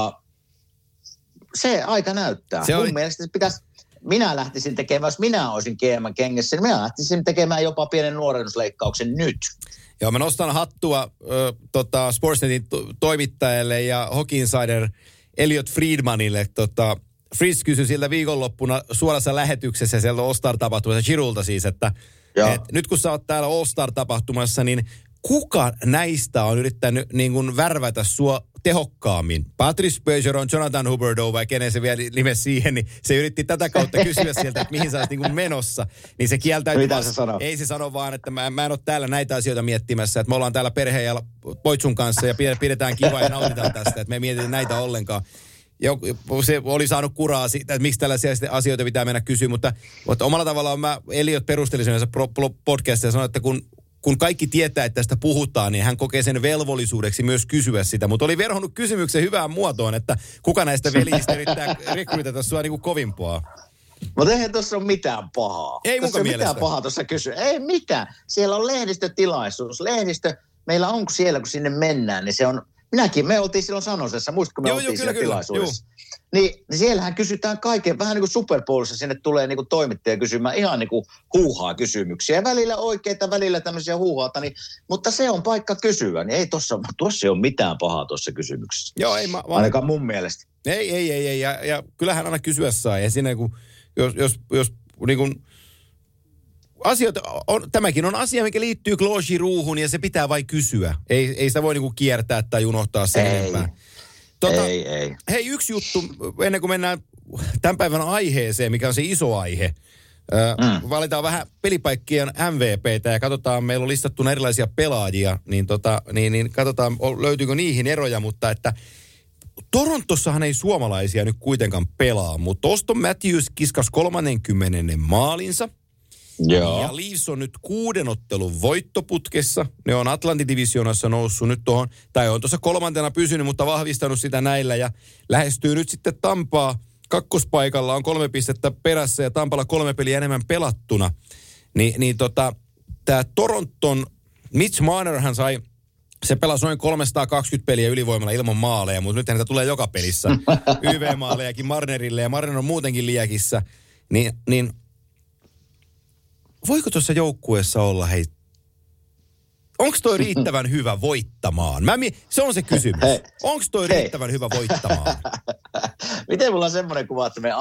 se aika näyttää. Mun mielestä minä lähtisin tekemään, jos minä olisin GM-kengessä, niin minä lähtisin tekemään jopa pienen nuorennusleikkauksen nyt. Joo, mä nostan hattua Sportsnetin toimittajalle ja Hockey Insider Elliot Friedmanille. Fritz kysyi siltä viikonloppuna suorassa lähetyksessä sieltä All-Star-tapahtumassa, Giroulta siis, että nyt kun sä oot täällä All-Star-tapahtumassa, niin kuka näistä on yrittänyt niin kuin värvätä sua tehokkaammin? Patrice Bergeron, Jonathan Huberdeau vai kenen se vielä nimesi siihen, niin se yritti tätä kautta kysyä sieltä, että mihin sä oot niin kuin menossa. Niin se kieltäytyi. Mitä se sanoo? Ei se sano vaan, että mä en ole täällä näitä asioita miettimässä, että me ollaan täällä perheen ja poitsun kanssa ja pidetään kivaa ja nautitaan tästä, että me ei mietitä näitä ollenkaan. Se oli saanut kuraa siitä, että miksi tällaisia asioita pitää mennä kysyä, mutta omalla tavallaan mä Elliot perusteli sen podcastissa ja sanoi, että kun kaikki tietää, että tästä puhutaan, niin hän kokee sen velvollisuudeksi myös kysyä sitä. Mutta oli verhonnut kysymyksen hyvään muotoon, että kuka näistä veljistä yrittää rekrytata sua niin kuin kovimpaa. Mutta eihän tuossa ole mitään pahaa. Ei mun mielestä. Mitään pahaa tuossa kysyä. Ei mitään. Siellä on lehdistötilaisuus. Meillä on siellä, kun sinne mennään, niin se on... Me oltiin silloin Sanosessa, muistatko me oltiin siellä tilaisuudessa? Niin siellähän kysytään kaiken, vähän niin kuin Super Bowlissa sinne tulee niin kuin toimittaja kysymään ihan niin kuin huuhaa kysymyksiä. Välillä oikeita, välillä tämmöisiä huuhaata, niin, mutta se on paikka kysyä. Niin ei tuossa ei ole mitään pahaa tuossa kysymyksessä. Joo, ei ainakaan mun mielestä. Ei. Ja kyllähän aina kysyä saa. Ja siinä jos niin kuin... Tämäkin on asia, mikä liittyy Claude Girouxhun ja se pitää vain kysyä. Ei sitä voi niinku kiertää tai unohtaa sen enempää. Ei. Hei, yksi juttu, ennen kuin mennään tämän päivän aiheeseen, mikä on se iso aihe. Valitaan vähän pelipaikkien MVPtä ja katsotaan, meillä on listattuna erilaisia pelaajia, niin katsotaan, löytyykö niihin eroja, mutta että Torontossahan ei suomalaisia nyt kuitenkaan pelaa, mutta Auston Matthews kiskas 30. maalinsa. Joo. Ja Leafs on nyt 6 ottelun voittoputkessa. Ne on Atlantin-divisioonassa noussut nyt tuohon, tai on tuossa 3. pysynyt, mutta vahvistanut sitä näillä. Ja lähestyy nyt sitten Tampaa. Kakkospaikalla on 3 pistettä perässä ja Tampalla 3 peliä enemmän pelattuna. Tämä Toronton Mitch Marnerhan se pelasi noin 320 peliä ylivoimalla ilman maaleja, mutta nyt häntä tulee joka pelissä YV-maalejakin Marnerille ja Marner on muutenkin liekissä. Niin voiko tuossa joukkueessa olla, onko toi riittävän hyvä voittamaan? Se on se kysymys. Onko toi riittävän hyvä voittamaan? Miten mulla on semmoinen kuva, että me aina,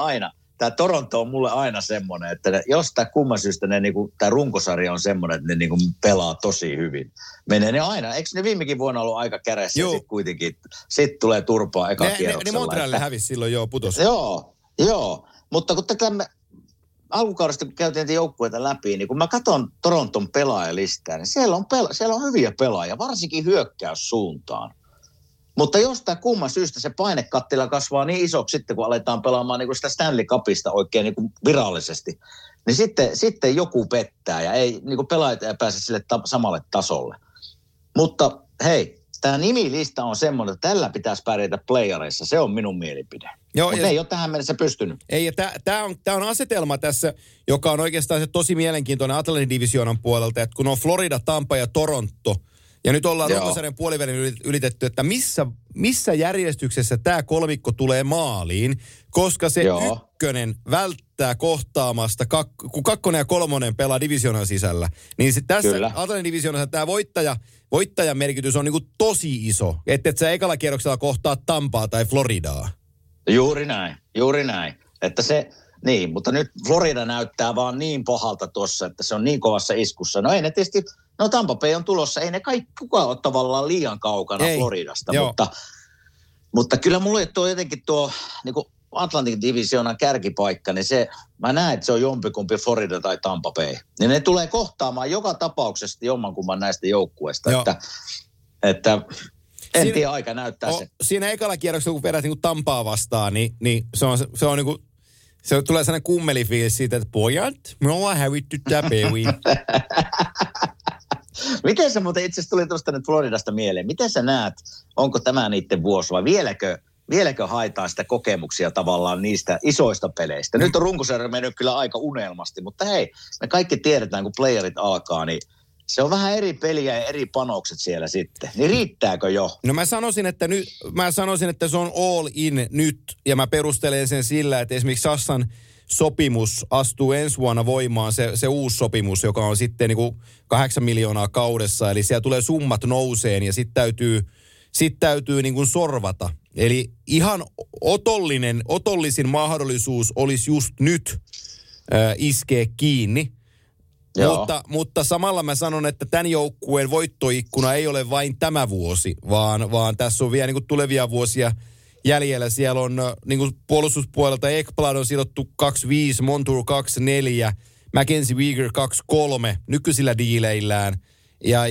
tämä Toronto on mulle aina semmoinen, että jostain kumman syystä tämä runkosarja on semmoinen, että ne niinku pelaa tosi hyvin. Menee ne aina, eikö ne viimekin vuonna ollut aika kädessä ja sitten kuitenkin, sitten tulee turpaa eka kierroksella. Ne Montrealille hävisi silloin putosi. Joo, mutta kun alkukaudesta kun käytiin joukkueita läpi, niin kun mä katson Toronton pelaajalistaa, niin siellä on hyviä pelaajia, varsinkin hyökkäyssuuntaan. Mutta jostain kumman syystä se painekattila kasvaa niin isoksi sitten, kun aletaan pelaamaan niin kuin sitä Stanley Cupista oikein niin kuin virallisesti. Niin sitten joku pettää ja ei, niin kuin pelaajat ei pääse sille samalle tasolle. Mutta hei, tämä nimilista on semmoinen, että tällä pitäisi pärjätä playereissa. Se on minun mielipide. Mutta ei ole tähän mennessä pystynyt. Ei, ja tämä on asetelma tässä, joka on oikeastaan se tosi mielenkiintoinen Atlantin divisioonan puolelta, että kun on Florida, Tampa ja Toronto, ja nyt ollaan runkosarjan puolivälin ylitetty, että missä järjestyksessä tämä kolmikko tulee maaliin, koska se ykkönen välttää kohtaamasta, kun kakkonen ja kolmonen pelaa divisioonan sisällä. Niin tässä Atlantin divisioonassa tämä voittajan merkitys on niinku tosi iso, että et sä ekalla kierroksella kohtaa Tampaa tai Floridaa. Juuri näin. Että se, niin, mutta nyt Florida näyttää vaan niin pahalta tuossa, että se on niin kovassa iskussa. No ei ne tietysti, Tampa Bay on tulossa, ei ne kukaan ole tavallaan liian kaukana Floridasta, mutta kyllä mulle tuo jotenkin niin kuin Atlantin divisioonan kärkipaikka, niin mä näen, että se on jompikumpi Florida tai Tampa Bay. Niin ne tulee kohtaamaan joka tapauksessa jommankumman näistä joukkueista, että en tiedä, aika näyttää se. Siinä ekalla kierroksella, kun vedät niin Tampaa vastaan, niin se on niin kuin, se tulee sellainen kummelifiilis siitä, että pojat, me ollaan hävitty tää pewi. Miten sä muuten itse asiassa tuli tuosta nyt Floridasta mieleen? Miten sä näet, onko tämä niiden vuosi vai vieläkö haetaan sitä kokemuksia tavallaan niistä isoista peleistä? Nyt on runkosarja mennyt kyllä aika unelmasti, mutta hei, me kaikki tiedetään, kun playerit alkaa, niin se on vähän eri peliä ja eri panokset siellä sitten. Niin riittääkö jo? No mä sanoisin, että se on all in nyt, ja mä perustelen sen sillä, että esimerkiksi Sassan sopimus astuu ensi vuonna voimaan, se uusi sopimus, joka on sitten niin kuin 8 miljoonaa kaudessa, eli siellä tulee summat nouseen, ja sitten täytyy niin kuin sorvata. Eli ihan otollisin mahdollisuus olisi just nyt iskeä kiinni. Mutta samalla mä sanon, että tämän joukkueen voittoikkuna ei ole vain tämä vuosi, vaan tässä on vielä niin kuin tulevia vuosia jäljellä. Siellä on niin kuin puolustuspuolelta Ekblad on sidottu 2-5, Montour 2-4, Mackenzie Weegar 2-3 nykyisillä diileillään. Ja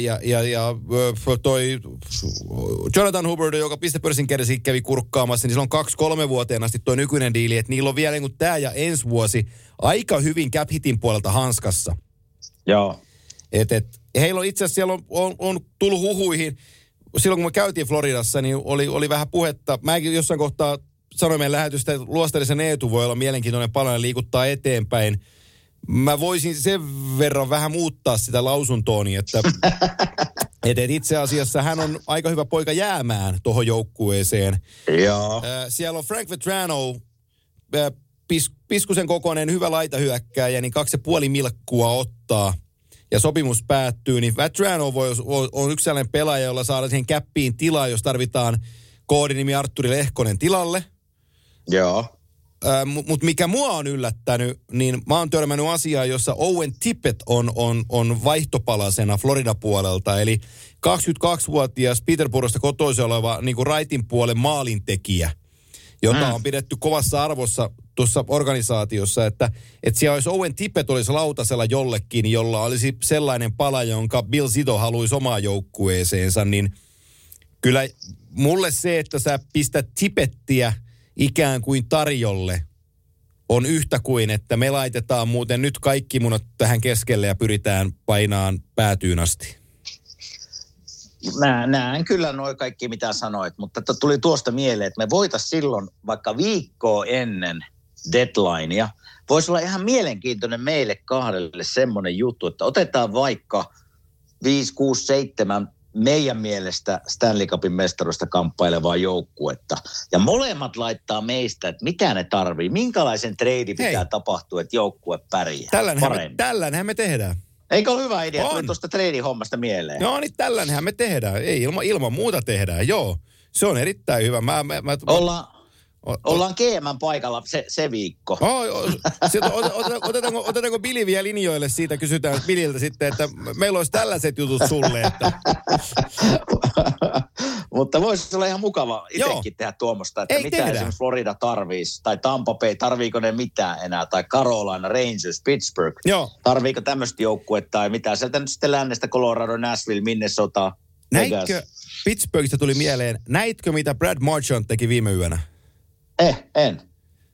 toi Jonathan Hubbard, joka pistepörssin kädessä kävi kurkkaamassa, niin sillä on 2-3 vuoteen asti toi nykyinen diili, että niillä on vielä niin kuin tämä ja ensi vuosi aika hyvin cap hitin puolelta hanskassa. Joo. Heillä on itse asiassa, siellä on tullut huhuihin, silloin kun me käytiin Floridassa, niin oli vähän puhetta. Mäkin jossain kohtaa sanoin meidän lähetystä, että Luostarisen Eetu voi olla mielenkiintoinen paljon ja liikuttaa eteenpäin. Mä voisin sen verran vähän muuttaa sitä lausuntooni, että itse asiassa hän on aika hyvä poika jäämään tuohon joukkueeseen. Joo. Siellä on Frank Vetrano, piskusen kokoinen hyvä laitahyökkääjä, niin 2,5 milkkua ottaa ja sopimus päättyy, niin Vetrano on yksi sellainen pelaaja, jolla saadaan siihen käppiin tilaa, jos tarvitaan koodinimi Artturi Lehkonen tilalle. Joo. Mutta mikä mua on yllättänyt, niin mä oon törmännyt asiaan, jossa Owen Tippett on vaihtopalasena Florida-puolelta. Eli 22-vuotias Peterboroughsta kotoisin oleva niin kuin raitin puolen maalintekijä, jota on pidetty kovassa arvossa tuossa organisaatiossa, että siellä olisi Owen Tippett olisi lautasella jollekin, jolla olisi sellainen pala, jonka Bill Zito haluaisi omaan joukkueeseensa, niin kyllä mulle se, että sä pistät Tippettiä ikään kuin tarjolle on yhtä kuin, että me laitetaan muuten nyt kaikki munat tähän keskelle ja pyritään painaan päätyyn asti. Näen kyllä noi kaikki, mitä sanoit, mutta tuli tuosta mieleen, että me voitaisiin silloin vaikka viikkoa ennen deadlinea, voisi olla ihan mielenkiintoinen meille kahdelle semmoinen juttu, että otetaan vaikka 5, 6, 7 meidän mielestä Stanley Cupin mestaruudesta kamppailevaa joukkuetta. Ja molemmat laittaa meistä, että mitä ne tarvii, minkälaisen treidi pitää tapahtua, että joukkue pärjää. Tällänhän me tehdään. Eikö ole hyvä idea? Tuli tuosta treidi-hommasta mieleen. No niin, tällänhän me tehdään. Ei ilman muuta tehdään, joo. Se on erittäin hyvä. Ollaan GM:n paikalla se viikko. Otetaanko Billy vielä linjoille siitä? Kysytään Billiltä sitten, että meillä olisi tällaiset jutut sulle. Että... Mutta voisi olla ihan mukava itsekin tehdä tuommoista, että mitä esimerkiksi Florida tarvitsisi, tai Tampa Bay, tarviiko ne mitään enää, tai Carolina, Rangers, Pittsburgh. Joo. Tarviiko tämmöistä joukkuetta, tai mitä sieltä nyt sitten lännestä, Colorado, Nashville, Minnesota, Näitkö, Pittsburghista tuli mieleen, näitkö mitä Brad Marchand teki viime yönä? En.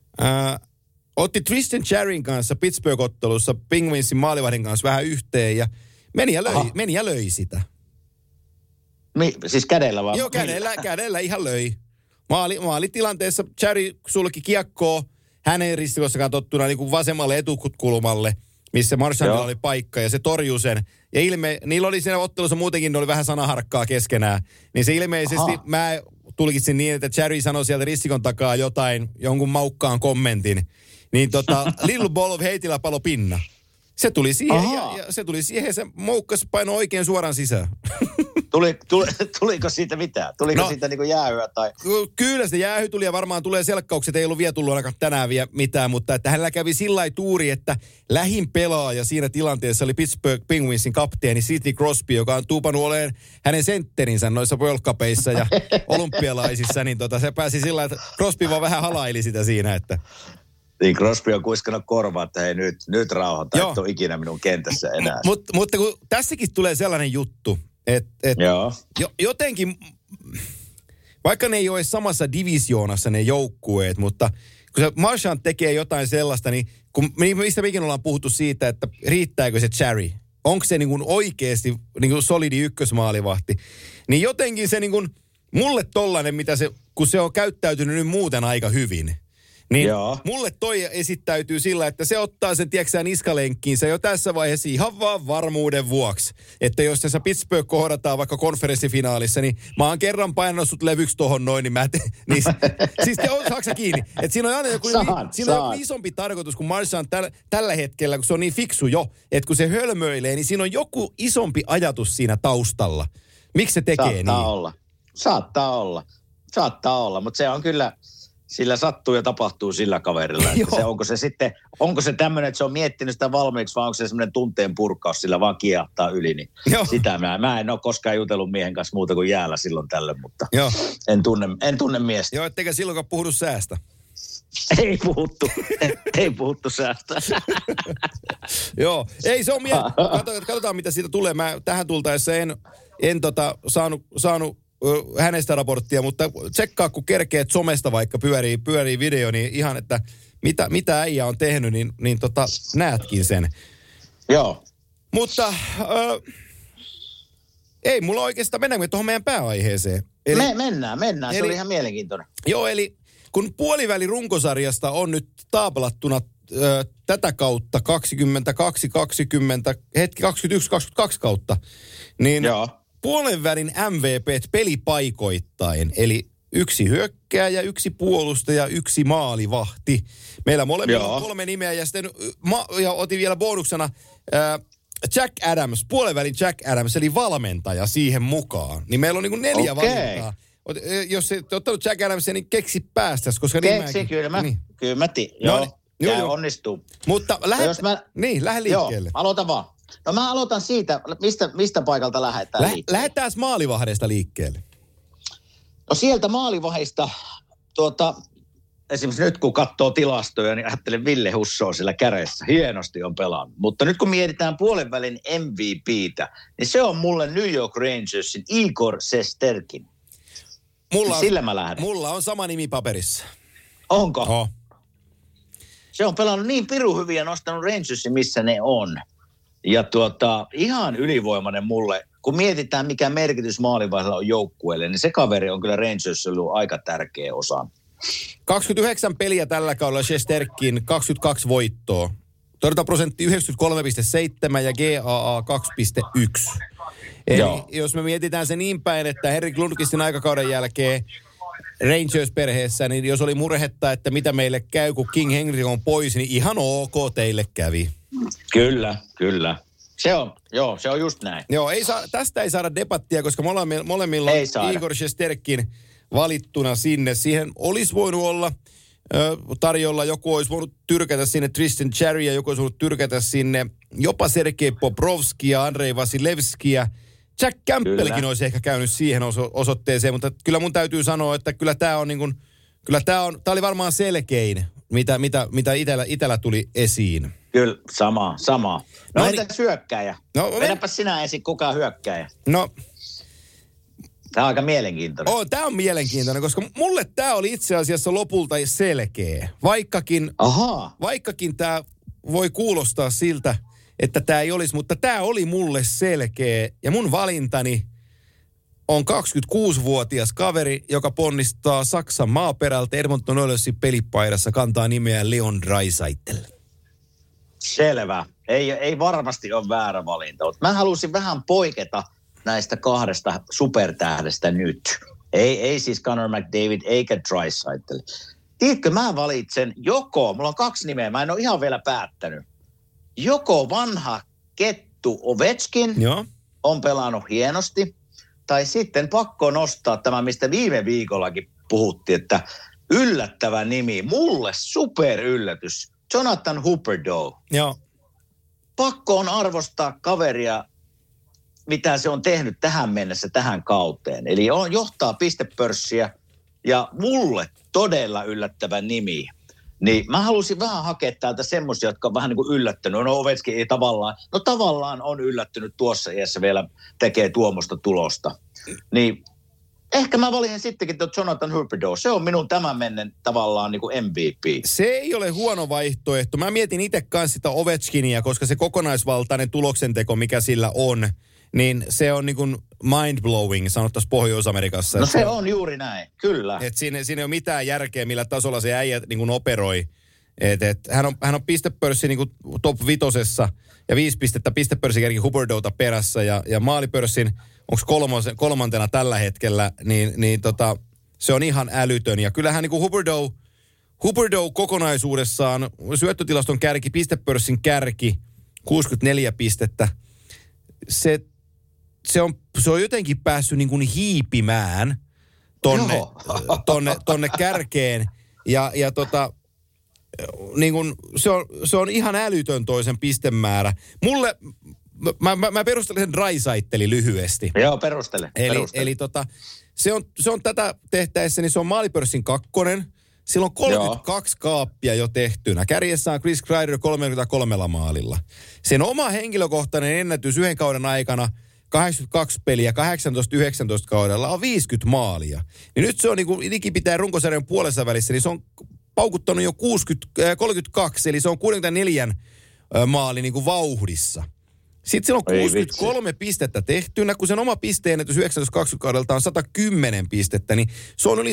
Otti Tristan Jarryn kanssa Pittsburgh-ottelussa Penguinsin maalivahdin kanssa vähän yhteen ja meni ja löi sitä. Siis kädellä vaan? Joo, kädellä ihan löi. Maalitilanteessa Jarry sulki kiekkoa hänen ristikossakaan tottuna niin kuin vasemmalle etukulmalle, missä Marchandilla oli paikka ja se torjui sen. Ja niillä oli siinä ottelussa muutenkin, ne oli vähän sanaharkkaa keskenään. Niin se ilmeisesti, mä tulkitsin niin, että Jarry sanoi sieltä ristikon takaa jonkun maukkaan kommentin. Niin little ball of heitillä palo pinna. Se tuli siihen ja se tuli siihen, se moukkas paino oikein suoraan sisään. Tuliko siitä mitään? Tuliko siitä niin kuin jäähyä? Tai? Kyllä se jäähy tuli ja varmaan tulee selkkaukset. Ei ollut vielä tullut ainakaan tänään vielä mitään, mutta että hänellä kävi sillai tuuri, että lähin pelaaja siinä tilanteessa oli Pittsburgh Penguinsin kapteeni Sidney Crosby, joka on tuupannut olemaan hänen sentterinsä noissa World Cupeissa ja olympialaisissa. Niin se pääsi sillä, että Crosby vaan vähän halaili sitä siinä, että... Niin Crosby on kuiskannut korvaa, että hei nyt rauhoita, et ole ikinä minun kentässä enää. Mutta kun tässäkin tulee sellainen juttu, että jotenkin, vaikka ne ei ole samassa divisioonassa ne joukkueet, mutta kun se Marchand tekee jotain sellaista, niin mistä mekin ollaan puhuttu siitä, että riittääkö se Jarry? Onko se niin kuin oikeasti niin kuin solidi ykkösmaalivahti? Niin jotenkin se niin kuin, mulle tollainen, kun se on käyttäytynyt nyt muuten aika hyvin, niin mulle toi esittäytyy sillä, että se ottaa sen, tiedätkö niskalenkkiinsä jo tässä vaiheessa ihan vaan varmuuden vuoksi. Että jos tässä Pittsburgh kohdataan vaikka konferenssifinaalissa, niin mä oon kerran painanut sut levyksi tohon noin, niin mä siis saako sä kiinni? Että siinä on aina joku isompi tarkoitus kuin Marchand tällä hetkellä, kun se on niin fiksu jo, että kun se hölmöilee, niin siinä on joku isompi ajatus siinä taustalla. Miksi se tekee Saattaa olla, mutta se on kyllä... Sillä sattuu ja tapahtuu sillä kaverilla. Että onko se tämmöinen, että se on miettinyt sitä valmiiksi, vai onko se semmoinen tunteen purkaus, sillä vaan kiehahtaa yli. Niin sitä mä en ole koskaan jutellut miehen kanssa muuta kuin jäällä silloin tällöin, mutta en tunne miestä. Joo, ettekä silloinkaan puhunut säästä. Ei puhuttu säästä. Joo, ei se on katsotaan mitä siitä tulee. Mä tähän tultaessa en saanut hänestä raporttia, mutta tsekkaa, kun kerkeet somesta vaikka pyörii video, niin ihan, että mitä äijä on tehnyt, niin näetkin sen. Joo. Mutta ei mulla oikeastaan, mennäänkö tuohon meidän pääaiheeseen? Mennään, se oli ihan mielenkiintoinen. Joo, eli kun puoliväli runkosarjasta on nyt taaplattuna tätä kautta 21-22 kautta, niin puolen välin MVPt pelipaikoittain, eli yksi hyökkääjä, yksi puolustaja, yksi maalivahti. Meillä molemmilla on 3 nimeä ja sitten ja otin vielä bonuksena Jack Adams, puolen välin Jack Adams, eli valmentaja siihen mukaan. Niin meillä on niin kuin 4 valintaa. Jos et ottanut Jack Adamsia, niin keksi päästäs, koska kyllä mä Joo, onnistuu. Mutta lähde liikkeelle. Joo, aloita vaan. No mä aloitan siitä, mistä paikalta lähdetään liikkeelle. Lähdetään maalivahdesta liikkeelle. No sieltä maalivahdista, esimerkiksi nyt kun katsoo tilastoja, niin ajattelen Ville Hussoa sillä kädessä. Hienosti on pelannut. Mutta nyt kun mietitään puolen välin MVPtä, niin se on mulle New York Rangersin Igor Shesterkin. Sillä mä lähden. Mulla on sama nimi paperissa. Onko? Oh. Se on pelannut niin pirun hyvin ja nostanut Rangersin, missä ne on. Ja ihan ylivoimainen mulle, kun mietitään mikä merkitys maalivaihdella on joukkueelle, niin se kaveri on kyllä Rangersilla ollut aika tärkeä osa. 29 peliä tällä kaudella Shesterkin, 22 voittoa. Torjuntaprosentti 93,7 ja GAA 2,1. Eli jos me mietitään se niin päin, että Henrik Lundqvistin aikakauden jälkeen Rangers-perheessä, niin jos oli murhetta, että mitä meille käy, kun King Henry on pois, niin ihan ok teille kävi. Kyllä. Se on just näin. Joo, tästä ei saada debattia, koska molemmilla on Igor Shesterkin valittuna sinne. Siihen olisi voinut olla tarjolla, joku olisi voinut tyrkätä sinne Tristan Cherryä, joku olisi voinut tyrkätä sinne jopa Sergei Bobrovskia, Andrei Vasilevskiä. Jack Campbellkin olisi ehkä käynyt siihen osoitteeseen, mutta kyllä mun täytyy sanoa, että kyllä tämä on niin kuin, tämä oli varmaan selkein, mitä itellä tuli esiin. Kyllä, sama. No entäs hyökkääjä? Vedäpäs sinä ensin, kuka hyökkääjä? No. Tämä on aika mielenkiintoinen. Tämä on mielenkiintoinen, koska mulle tämä oli itse asiassa lopulta selkeä. Vaikkakin tämä voi kuulostaa siltä, että tämä ei olisi, mutta tämä oli mulle selkeä. Ja mun valintani on 26-vuotias kaveri, joka ponnistaa Saksan maaperältä Edmonton Oilersin pelipaidassa, kantaa nimeä Leon Draisaitl. Selvä. Ei varmasti ole väärä valinta. Mä halusin vähän poiketa näistä kahdesta supertähdestä nyt. Ei siis Connor McDavid eikä Draisaitl. Tiedätkö, mä valitsen mulla on 2 nimeä, mä en ole ihan vielä päättänyt. Joko vanha kettu Ovechkin on pelannut hienosti, tai sitten pakko nostaa tämä, mistä viime viikollakin puhuttiin, että yllättävä nimi, mulle superyllätys, Jonathan Huberdeau. Joo. Pakko on arvostaa kaveria, mitä se on tehnyt tähän mennessä, tähän kauteen. Eli johtaa pistepörssiä ja mulle todella yllättävä nimi. Niin mä halusin vähän hakea täältä semmoisia, jotka on vähän niin kuin yllättänyt. No Ovechkin ei tavallaan on yllättynyt tuossa iässä vielä tekee tuommoista tulosta. Niin ehkä mä valin sittenkin tuon Jonathan Huberdeau. Se on minun tämän mennen tavallaan niin kuin MVP. Se ei ole huono vaihtoehto. Mä mietin itse kanssa sitä Ovechkinia, koska se kokonaisvaltainen tuloksenteko, mikä sillä on, niin se on niin kuin mind-blowing, sanottaisiin Pohjois-Amerikassa. No se on juuri näin, kyllä. Että siinä ei ole mitään järkeä, millä tasolla se äijä niin kuin operoi. Hän on pistepörssi niin kuin top 5 ja 5 pistettä pistepörssikärki Huberdeauta perässä ja maalipörssin, onko kolmantena tällä hetkellä, niin se on ihan älytön. Ja kyllähän niin kuin Huberdeau kokonaisuudessaan, syöttötilaston kärki, pistepörssin kärki, 64 pistettä. Se on jotenkin päässyt niin kuin hiipimään tonne kärkeen ja niin kuin se on ihan älytön toisen pistemäärä. Mulle mä perustelen sen Draisaitlin lyhyesti. Joo, perustele. Eli se on tätä tehtäessä, niin se on maalipörssin 2. Sillä on 32 kaappia jo tehtynä. Kärjessä on Chris Kreider 33 maalilla. Sen oma henkilökohtainen ennätys yhden kauden aikana 82 peliä, 18-19 kaudella on 50 maalia. Niin nyt se on niin kuin ikipitää runkosarjan puolessa välissä, niin se on paukuttanut jo 32, eli se on 64 maali niin kuin vauhdissa. Sitten sillä on 63 pistettä tehtynä, kun sen oma pisteennätys 19-20 kaudelta on 110 pistettä, niin se on yli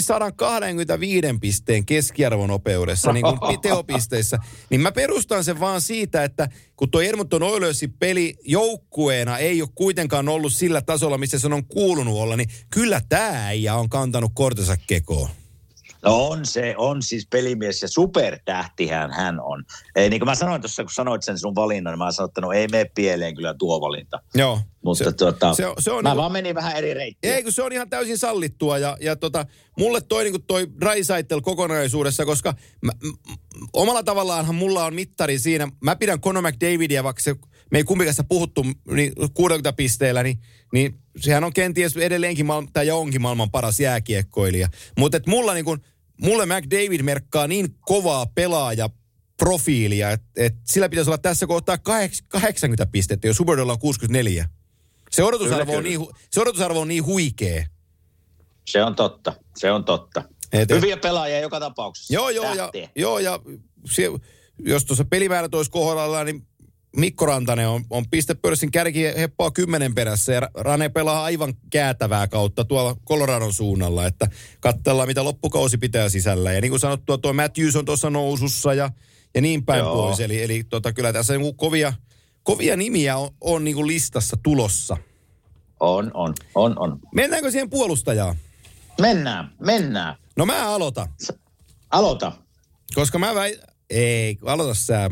125 pisteen keskiarvonopeudessa, niin kuin teopisteissä. Niin mä perustan sen vaan siitä, että kun tuo Edmonton Oilersin peli joukkueena ei ole kuitenkaan ollut sillä tasolla, missä se on kuulunut olla, niin kyllä tämä äijä on kantanut kortensa kekoon. No on siis pelimies ja supertähtihän hän on. Ei, niin kuin mä sanoin tuossa, kun sanoit sen sun valinnan, niin mä sanoin, että no ei mene pieleen kyllä tuo valinta. Joo. Mutta se on mä niin, vaan menin vähän eri reittiä. Ei, kun se on ihan täysin sallittua ja mulle toi Draisaitl kokonaisuudessa, koska omalla tavallaanhan mulla on mittari siinä. Mä pidän Connor McDavidia, vaikka me ei kumpikaan puhuttu niin 60 pisteellä, niin sehän on kenties edelleenkin tai onkin maailman paras jääkiekkoilija. Mutta mulle McDavid merkkaa niin kovaa pelaajaprofiilia, että sillä pitäisi olla tässä kohtaa 80 pistettä, jos Huberdeaulla on 64. Se odotusarvo on niin huikea. Se on totta. Hyviä pelaajia joka tapauksessa. Joo, ja jos tuossa pelimäärät olisi kohdallaan, niin Mikko Rantanen on pistepörssin kärki heppaa 10 perässä ja Rane pelaa aivan käätävää kautta tuolla Coloradon suunnalla, että katsellaan mitä loppukausi pitää sisällä. Ja niin kuin sanottua, tuo Matthews on tuossa nousussa ja niin päin pois. Eli kyllä tässä niin kovia nimiä on niin kuin listassa tulossa. On. Mennäänkö siihen puolustajaan? Mennään. No mä aloitan. Aloita. Koska ei, aloita sä.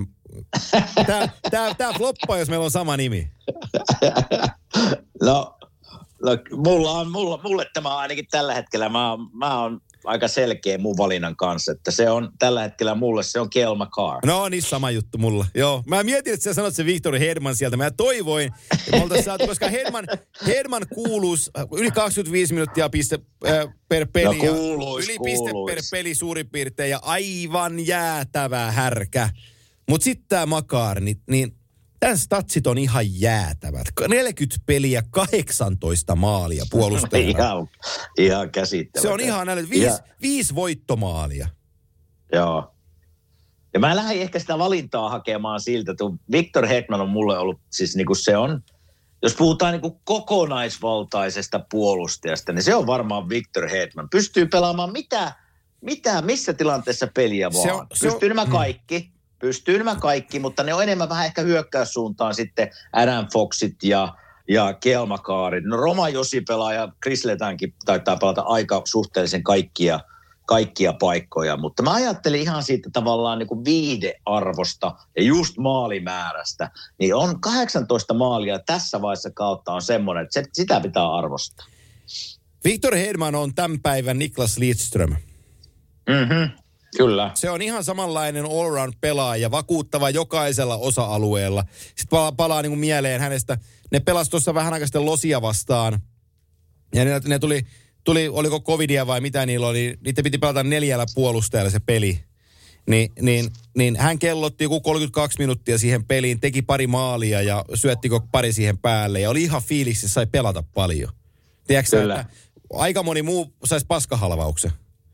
Tää floppaa, jos meillä on sama nimi. Mulle tämä on ainakin tällä hetkellä, mä oon aika selkeä mun valinnan kanssa, että se on tällä hetkellä mulle, se on Cale Makar. No niin, sama juttu mulla. Joo, mä mietin, että sä sanot se Victor Hedman sieltä. Mä toivoin, että me oltaisiin saatu, koska Hedman kuuluisi yli 25 minuuttia piste per peli. No kuuluis. Piste per peli suurin piirtein ja aivan jäätävä härkä. Mutta sitten tämä Makar, niin tämän statsit on ihan jäätävät. 40 peliä, 18 maalia puolustajana. Ihan käsittämätöntä. Se on ihan näille 5 voittomaalia. Joo. Ja mä lähdin ehkä sitä valintaa hakemaan siltä, että Victor Hedman on mulle ollut, siis niinku se on, jos puhutaan niinku kokonaisvaltaisesta puolustajasta, niin se on varmaan Victor Hedman. Pystyy pelaamaan missä tilanteessa peliä vaan. Pystyy nämä kaikki, mutta ne on enemmän vähän ehkä hyökkäyssuuntaan sitten Adam Foxit ja Cale Makarit. No Roma Josi pelaa ja Chris Letangkin taitaa pelata aika suhteellisen kaikkia paikkoja, mutta mä ajattelin ihan siitä tavallaan niin kuin viihdearvosta ja just maalimäärästä, niin on 18 maalia tässä vaiheessa kautta on semmoinen, että sitä pitää arvostaa. Victor Hedman on tämän päivän Niklas Lidström. Kyllä. Se on ihan samanlainen all-round-pelaaja, vakuuttava jokaisella osa-alueella. Sitten palaa niin kuin mieleen hänestä. Ne pelasi tuossa vähän aikaa sitten Losia vastaan. Ja ne tuli, oliko covidia vai mitä niillä oli, niitä piti pelata 4 puolustajalla se peli. Niin hän kellotti joku 32 minuuttia siihen peliin, teki pari maalia ja syöttikö pari siihen päälle. Ja oli ihan fiiliksissä, sai pelata paljon. Tiedätkö että aika moni muu saisi paskahalvauksen.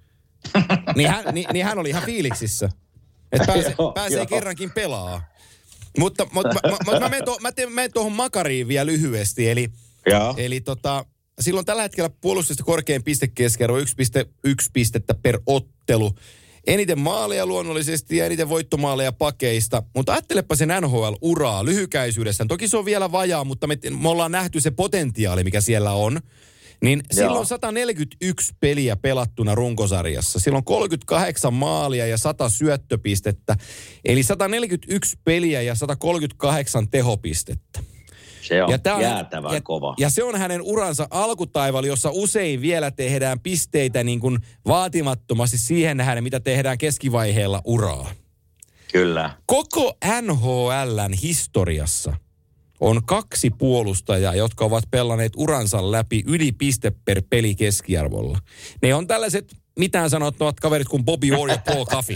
Niin hän oli ihan fiiliksissä. Että pääsee kerrankin pelaa. Mutta mä menen tuohon Makariin vielä lyhyesti. Eli silloin tällä hetkellä puolustuksesta korkein pistekeskiarvo 1,1 pistettä per ottelu. Eniten maaleja luonnollisesti ja eniten voittomaaleja pakeista. Mutta ajattelepa sen NHL-uraa lyhykäisyydessään. Toki se on vielä vajaa, mutta me ollaan nähty se potentiaali, mikä siellä on. Niin silloin 141 peliä pelattuna runkosarjassa. Silloin 38 maalia ja 100 syöttöpistettä. Eli 141 peliä ja 138 tehopistettä. Se on jäätävän kova. Ja se on hänen uransa alkutaival, jossa usein vielä tehdään pisteitä niin kuin vaatimattomasti siihen nähden, mitä tehdään keskivaiheella uraa. Kyllä. Koko NHL:n historiassa on 2 puolustajaa, jotka ovat pelanneet uransa läpi yli piste per peli keskiarvolla. Ne on tällaiset mitään sanottavat kaverit kuin Bobby Orr ja Paul Coffey.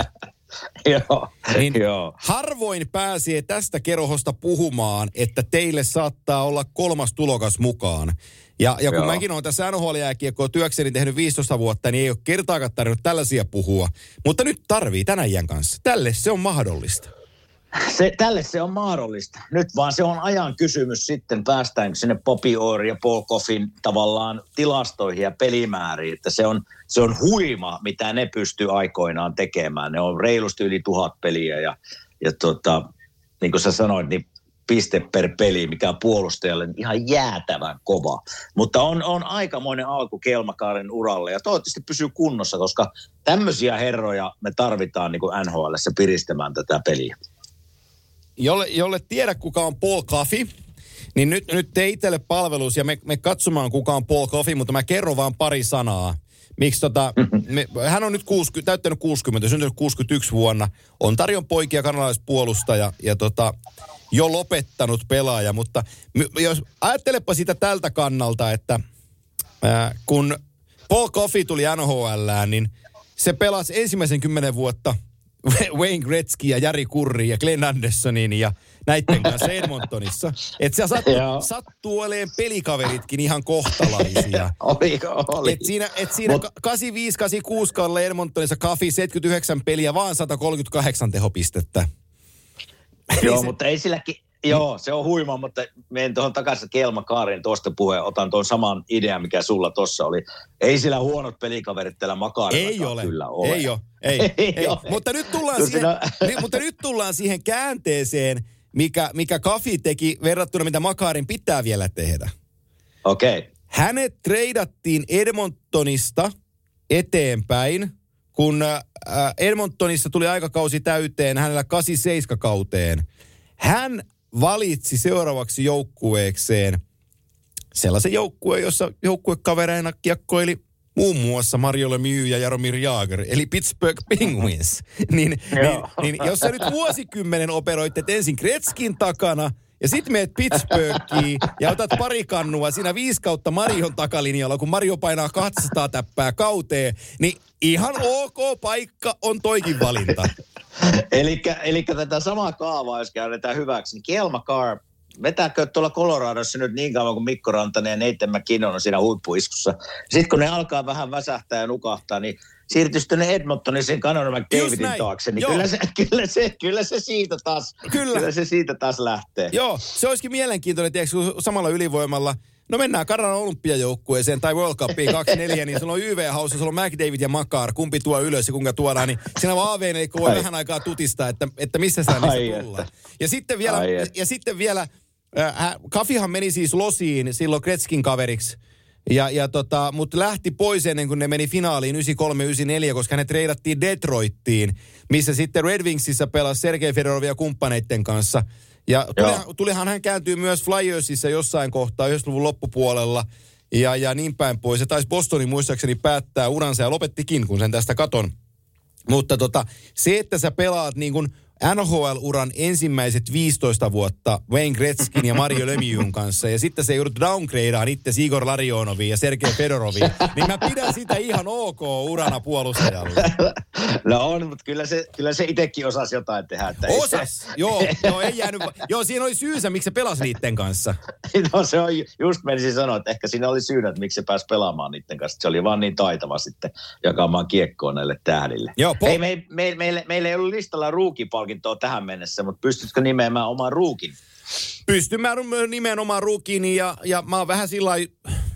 Joo. Harvoin pääsee tästä kerhosta puhumaan, että teille saattaa olla 3. tulokas mukaan. Ja kun mäkin olen tässä NHL-jääkiekkoa työkseni tehnyt 15 vuotta, niin ei ole kertaakaan tarvinnut tällaisia puhua. Mutta nyt tarvii tämän iän kanssa. Tälle se on mahdollista. Tälle se on mahdollista. Nyt vaan se on ajan kysymys sitten, päästäänkö sinne Bobby Orr ja Paul Coffeyn tavallaan tilastoihin ja pelimääriin. Että se on huima, mitä ne pystyy aikoinaan tekemään. Ne on reilusti yli 1000 peliä ja niin kuin sä sanoit, niin piste per peli, mikä on puolustajalle ihan jäätävän kova. Mutta on aikamoinen alku Cale Makarin uralle ja toivottavasti pysyy kunnossa, koska tämmöisiä herroja me tarvitaan niin kuin NHL:ssä piristämään tätä peliä. Jolle tiedä, kuka on Paul Coffey, niin nyt tee itselle palvelus ja me katsomaan, kuka on Paul Coffey, mutta mä kerron vaan pari sanaa. Miksi hän on nyt täyttänyt 60, syntynyt 61 vuonna, Ontarion poikia kanalaispuolustaja ja jo lopettanut pelaaja, mutta jos ajattelepa sitä tältä kannalta, että kun Paul Coffey tuli NHL:ään, niin se pelasi ensimmäisen 10 vuotta Wayne Gretzky ja Jari Kurri ja Glenn Andersonin ja näitten kanssa Edmontonissa. Että se sattuu olemaan pelikaveritkin ihan kohtalaisia. Oli. Et siinä 85-86 kaudella Edmontonissa Coffey 79 peliä, vaan 138 tehopistettä. Joo, mutta ei silläkin... Joo, se on huima, mutta menen tuohon takaisin Cale Makarin tuosta puheen. Otan tuon saman idean, mikä sulla tuossa oli. ei sillä huonot pelikaverit tällä Makarilla kyllä ole. Ei ole. Mutta nyt tullaan siihen käänteeseen, mikä Coffey teki verrattuna, mitä Makarin pitää vielä tehdä. Okei. Okay. Hänet treidattiin Edmontonista eteenpäin, kun Edmontonissa tuli aikakausi täyteen hänellä 87 kauteen. Hän valitsi seuraavaksi joukkueekseen sellaisen joukkueen, jossa joukkuekavereina kiekkoili muun muassa Mario Lemieux ja Jaromir Jagr, eli Pittsburgh Penguins. niin jos sä nyt vuosikymmenen operoit, että ensin Gretzkin takana, ja sit meet Pittsburghiin ja otat pari kannua siinä 5 kautta Marion takalinjalla, kun Mario painaa 200 täppää kauteen, niin ihan ok paikka on toikin valinta. Elikkä tätä samaa kaavaa, jos käytetään hyväksi, niin Cale Makar, vetääkö tuolla Coloradossa nyt niin kauan kuin Mikko Rantanen ja Nathan McKinnon on siinä huippuiskussa. Sitten kun ne alkaa vähän väsähtää ja nukahtaa, niin siirtyisi tuonne Edmontonin sen Connor McDavidin taakse, niin kyllä se siitä taas lähtee. Joo, se olisikin mielenkiintoinen, tiedätkö, samalla ylivoimalla, no mennään Kanadan olympiajoukkueeseen tai World Cupiin 24, niin sulla on YV-haussa, sulla on McDavid ja Makar, kumpi tuo ylös ja kuinka tuodaan, niin siinä vaan AV-neikko voi vähän aikaa tutistaa, että missä sitä niistä tullaan. Ja sitten vielä, Kafihan meni siis Losiin silloin Gretzkin kaveriksi, mutta lähti pois ennen kuin ne meni finaaliin 93-94, koska ne treidattiin Detroittiin, missä sitten Red Wingsissä pelasi Sergei Fedorov ja kumppaneiden kanssa. Ja tulihan hän kääntyy myös Flyersissa jossain kohtaa 90-luvun loppupuolella ja niin päin pois. Ja taisi Bostonin muistaakseni päättää uransa ja lopettikin, kun sen tästä katon. Mutta se, että sä pelaat niin kuin NHL-uran ensimmäiset 15 vuotta Wayne Gretzkin ja Mario Lemieux'n kanssa, ja sitten se joudut downgradaan itse Igor Larionoviin ja Sergei Fedoroviin, niin mä pidän sitä ihan ok urana puolustajalle. No on, mutta kyllä se itsekin osasi jotain tehdä. Osas? Joo, ei jäänyt. Joo, siinä oli syysä, miksi se pelasi niiden kanssa. No se on, just menisin sanoa, että ehkä siinä oli syynä, että miksi se pääsi pelaamaan niiden kanssa. Se oli vaan niin taitava sitten jakamaan kiekkoa näille tähdille. Joo, meillä ei ollut listalla ruukipalkintoa tähän mennessä, mutta pystytkö nimeämään oman ruukin? Pystyn mä nimeen oman ruukini ja mä oon vähän sillai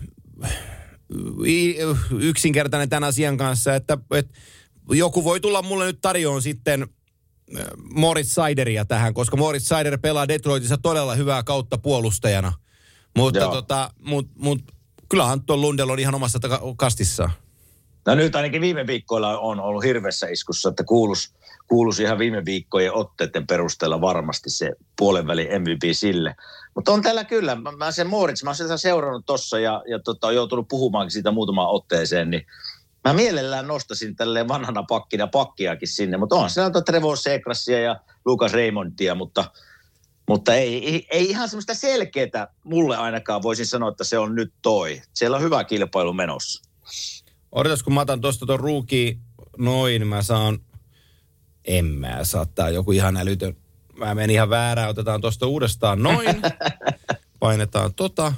yksinkertainen tämän asian kanssa, että joku voi tulla mulle nyt tarjoon sitten Moritz Seideria tähän, koska Moritz Seider pelaa Detroitissa todella hyvää kautta puolustajana. Mutta kyllähän Anton Lundell on ihan omassa kastissaan. No nyt ainakin viime viikkoilla on ollut hirveässä iskussa, että kuuluisi ihan viime viikkojen otteiden perusteella varmasti se puolenvälin MVP sille. Mutta on tällä kyllä, mä sen Moritz, mä oon sitä seurannut tossa ja joutunut puhumaankin siitä muutamaan otteeseen, niin mä mielellään nostasin tälleen vanhana pakkina pakkiakin sinne, mutta on siellä Trevor Segrasia ja Lucas Raymondia, mutta ei ihan semmoista selkeää mulle ainakaan voisin sanoa, että se on nyt toi. Siellä on hyvä kilpailu menossa. Odotas, kun mä otan tuosta ton ruukiin noin, en mä saa, tää joku ihan älytön. Mä menin ihan väärään, otetaan tuosta uudestaan noin. Painetaan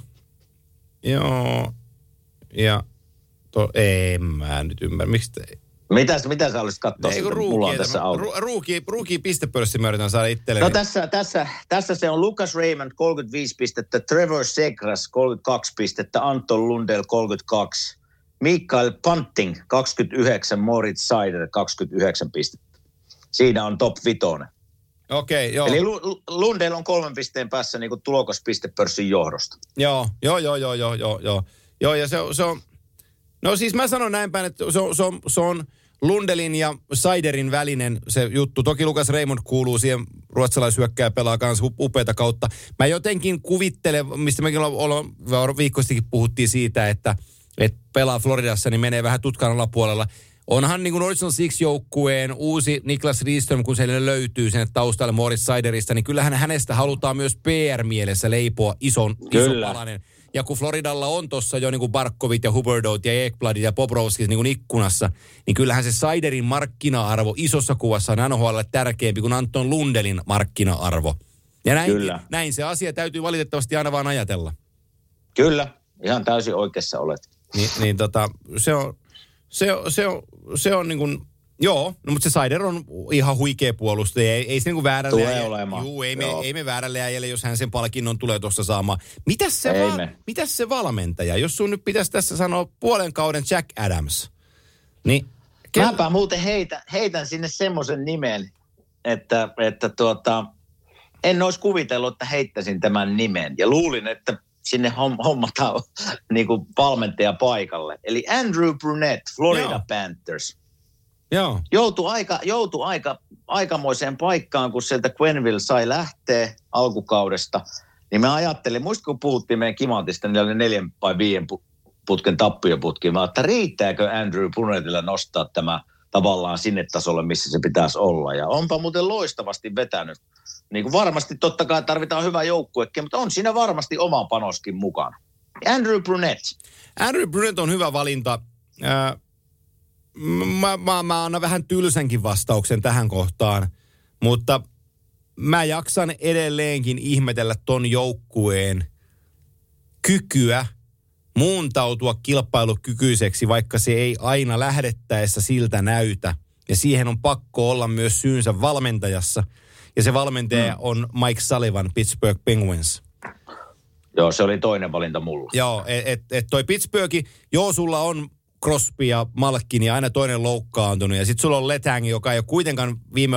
Joo. Ja en mä nyt ymmärrä, miksi te... Mitä sä olisit katsoa sitten? Mulla on tässä auki. Ruuki pistepörssi mä yritän saada itselleni. No tässä se on Lucas Raymond 35 pistettä, Trevor Segras 32 pistettä, Anton Lundell 32, Mikael Panting 29, Moritz Seider 29 pistettä. Siinä on top 5. Okei, joo. Eli Lundell on 3 pisteen päässä niin kuin tulokaspistepörssin johdosta. Joo, ja se on... No siis mä sanon näin päin, että se on Lundellin ja Seiderin välinen se juttu. Toki Lucas Raymond kuuluu siihen, ruotsalaishyökkääjä pelaa kanssa upeata kautta. Mä jotenkin kuvittelen, mistä mekin viikkoistikin puhuttiin siitä, että pelaa Floridassa, niin menee vähän tutkan alapuolella. Onhan niin kuin Original Six-joukkueen uusi Niklas Lidström, kun se löytyy sinne taustalle Moritz Seiderista, niin kyllähän hänestä halutaan myös PR-mielessä leipoa ison palanen. Ja kun Floridalla on tuossa jo niin kuin Barkovit ja Huberdeaut ja Ekbladit ja Bobrovskis niin kuin ikkunassa, niin kyllähän se Seiderin markkina-arvo isossa kuvassa on NHL:lle tärkeämpi kuin Anton Lundellin markkina-arvo. Ja näin se asia täytyy valitettavasti aina vaan ajatella. Kyllä, ihan täysin oikeassa olet. Se on niin kuin, joo, no, mutta se Seider on ihan huikea puolustaja. Ei se niin kuin väärälle tulee olemaan. Juu, ei me väärälle äijälle, jos hän sen palkinnon tulee tuossa saamaan. Mitäs se valmentaja? Jos sun nyt pitäisi tässä sanoa puolen kauden Jack Adams, niin... Mäpä muuten heitän sinne semmoisen nimen, että en olisi kuvitellut, että heittäisin tämän nimen. Ja luulin, että sinne hommataan niin kuin valmentaja paikalle. Eli Andrew Brunette, Florida Panthers. Joo. Joutui aikamoiseen paikkaan, kun sieltä Quenneville sai lähteä alkukaudesta. Niin mä ajattelin, muistatko kun puhuttiin meidän Kimantista, niin oli 4 vai 5 putken tappioputki. Mä että riittääkö Andrew Brunettillä nostaa tämä tavallaan sinne tasolle, missä se pitäisi olla. Ja onpa muuten loistavasti vetänyt. Niin kuin varmasti totta kai tarvitaan hyvä joukkuekin, mutta on siinä varmasti oma panoskin mukana. Andrew Brunette. Andrew Brunette on hyvä valinta. Mä annan vähän tylsänkin vastauksen tähän kohtaan, mutta mä jaksan edelleenkin ihmetellä ton joukkueen kykyä muuntautua kilpailukykyiseksi, vaikka se ei aina lähdettäessä siltä näytä. Ja siihen on pakko olla myös syynsä valmentajassa. Ja se valmentaja on Mike Sullivan, Pittsburgh Penguins. Joo, se oli toinen valinta mulla. Joo, toi Pittsburghi, sulla on Crosby ja Malkin ja aina toinen loukkaantunut. Ja sitten sulla on Letang, joka ei ole kuitenkaan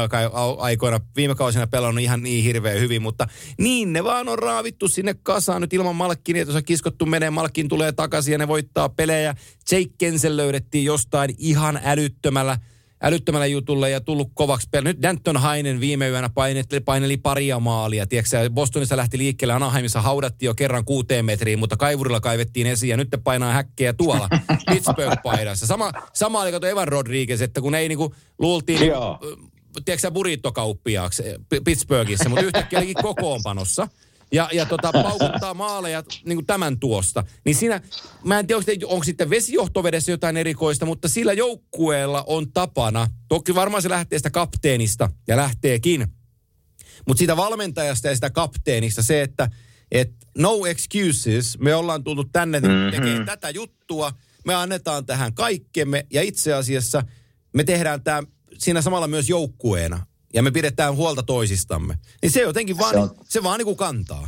viime kausina pelannut ihan niin hirveän hyvin. Mutta niin, ne vaan on raavittu sinne kasaan nyt ilman Malkinia, että jos on kiskottu menee, Malkin tulee takaisin ja ne voittaa pelejä. Jake Kensel löydettiin jostain ihan älyttömällä jutulla ja tullut kovaksi pelaa. Nyt Danton Heinen viime yönä paineli paria maalia. Tiedätkö, Bostonissa lähti liikkeelle, Anaheimissa haudattiin jo kerran 6 metriin, mutta kaivurilla kaivettiin esiin ja nyt te painaa häkkejä tuolla Pittsburgh-paidassa. Sama oli kato Evan Rodriguez, että kun ei niinku luultiin, tiedätkö burrito-kauppiaaksi Pittsburghissa, mutta yhtäkkiä olikin kokoonpanossa. Ja paukuttaa maaleja niin kuin tämän tuosta. Niin siinä, mä en tiedä, onko sitten vesijohtovedessä jotain erikoista, mutta sillä joukkueella on tapana, toki varmaan se lähtee sitä kapteenista ja lähteekin, mutta siitä valmentajasta ja sitä kapteenista se, että no excuses, me ollaan tullut tänne tekemään tätä juttua, me annetaan tähän kaikkemme ja itse asiassa me tehdään tämä siinä samalla myös joukkueena. Ja me pidetään huolta toisistamme. Niin se jotenkin vaan, se vaan niin kuin kantaa.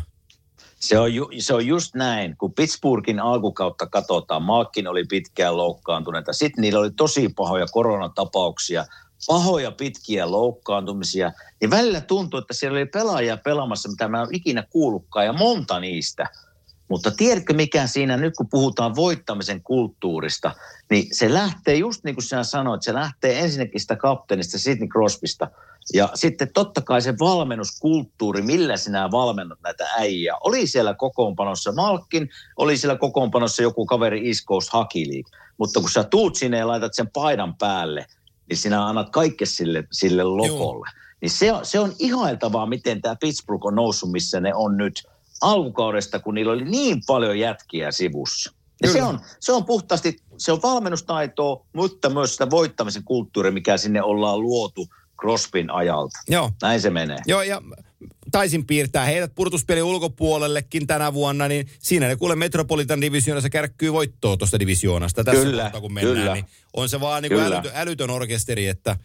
Se on just näin. Kun Pittsburghin alkukautta katsotaan, Malkin oli pitkään loukkaantuneita. Sitten niillä oli tosi pahoja koronatapauksia, pahoja pitkiä loukkaantumisia. Niin välillä tuntui, että siellä oli pelaajia pelaamassa, mitä mä en ole ikinä kuullutkaan, ja monta niistä. Mutta tiedätkö mikä siinä, nyt kun puhutaan voittamisen kulttuurista, niin se lähtee just niin kuin sinä sanoit, se lähtee ensinnäkin sitä kapteenista, Sidney Crosbysta. Ja sitten totta kai se valmennuskulttuuri, millä sinä valmennat näitä äijää. Oli siellä kokoonpanossa Malkin, oli siellä kokoonpanossa joku kaveri East Coast Hockey League. Mutta kun sä tuut sinne ja laitat sen paidan päälle, niin sinä annat kaikke sille lokolle. Niin se on ihailtavaa, miten tämä Pittsburgh on noussut, missä ne on nyt alkukaudesta, kun niillä oli niin paljon jätkiä sivussa. Ja se on puhtaasti, se on valmennustaitoa, mutta myös sitä voittamisen kulttuuria, mikä sinne ollaan luotu Crosbyn ajalta. Joo. Näin se menee. Joo, ja taisin piirtää heidät purtuspelin ulkopuolellekin tänä vuonna, niin siinä ne kuule Metropolitan divisioonassa kärkkyy voittoa tuosta divisioonasta. Tässä kohtaa, kun mennään, niin on se vaan niin kuin älytön orkesteri, että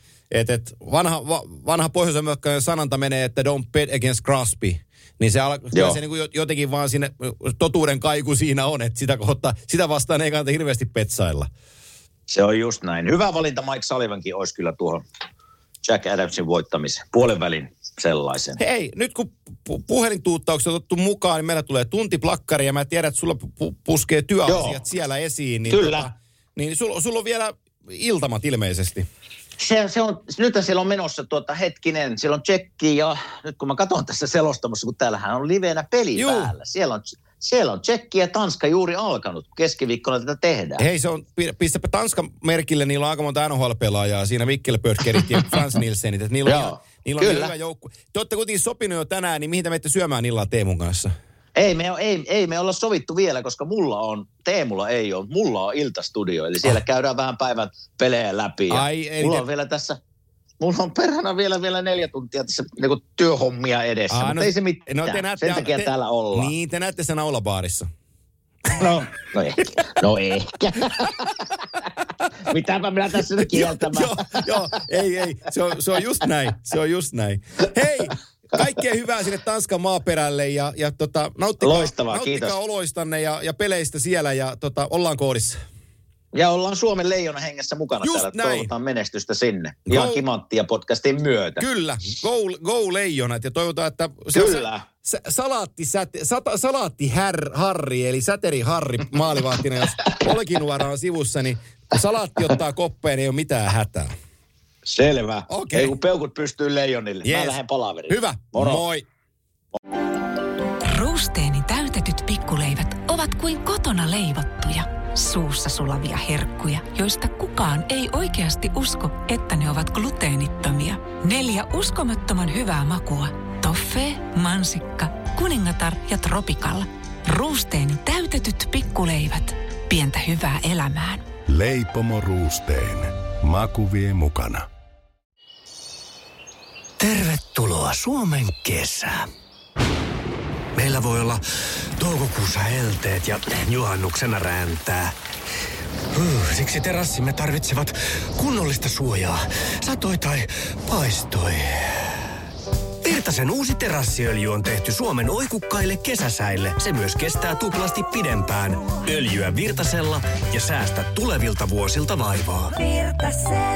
vanha pohjois-amerikkalainen sananta menee, että don't bet against Crosby. Niin se niin kuin jotenkin vaan sinne totuuden kaiku siinä on, että sitä vastaan ei kannata hirveästi petsailla. Se on just näin. Hyvä valinta Mike Sullivankin olisi kyllä tuohon Jack Adamsin voittamisen, puolen välin sellaisen. Hei, nyt kun puhelintuuttaukset on otettu mukaan, niin meillä tulee tuntiplakkari ja mä tiedän, että sulla puskee työasiat siellä esiin. Niin kyllä. Niin sulla on vielä iltamat ilmeisesti. Se on, nyt siellä on menossa hetkinen, siellä on tsekki ja nyt kun mä katson tässä selostamassa, kun täällähän on livenä peli päällä. Siellä on tsekki ja Tanska juuri alkanut, keskiviikkona tätä tehdään. Hei, pistäpä Tanskan merkille, niillä on aika monta NHL-pelaajaa, siinä Mikkelbötkerit ja Frans Nielsenit, että niillä on hyvä joukkue. Te olette kuitenkin sopinut jo tänään, niin mihin te menette syömään illalla Teemun kanssa? Ei me olla sovittu vielä, koska Teemulla ei ole, mulla on iltastudio, eli siellä käydään vähän päivän pelejä läpi. Mulla on vielä tässä, mulla on perhana vielä 4 tuntia tässä niin työhommia edessä, mutta ei se mitään, sen takia täällä ollaan. Niin, te näette sen aulabaarissa. No ehkä. Mitäpä minä tässä nyt kieltämään. Joo, ei, se on just näin. Hei! Kaikkea hyvää sinne Tanskan maaperälle ja nauttikaa oloistanne ja peleistä siellä ja ollaan koodissa. Ja ollaan Suomen Leijona hengessä mukana just täällä. Näin. Toivotaan menestystä sinne. Ihan Kimanttia podcastin myötä. Kyllä. Go Leijonat ja toivotaan, että salaatti Harri eli Säteri Harri maalivahtina, jos Olkinuora on sivussa, niin salaatti ottaa koppeen, ei ole mitään hätää. Selvä. Okay. Ei kun peukut pystyy Leijonille. Yes. Mä lähden palaveriin. Hyvä. Moro. Moi. kuin kotona leivottuja, suussa sulavia herkkuja, joista kukaan ei oikeasti usko, että ne ovat gluteenittomia. 4 uskomattoman hyvää makua. Toffee, mansikka, kuningatar ja tropical. Ruusteeni täytetyt pikkuleivät. Pientä hyvää elämään. Leipomo Ruusteen. Maku vie mukana. Tervetuloa Suomen kesään. Meillä voi olla toukokuussa helteet ja juhannuksena räntää. Siksi terassimme tarvitsevat kunnollista suojaa, satoi tai paistoi. Virtasen uusi terassiöljy on tehty Suomen oikukkaille kesäsäille. Se myös kestää tuplasti pidempään. Öljyä Virtasella ja säästä tulevilta vuosilta vaivaa. Virtasen.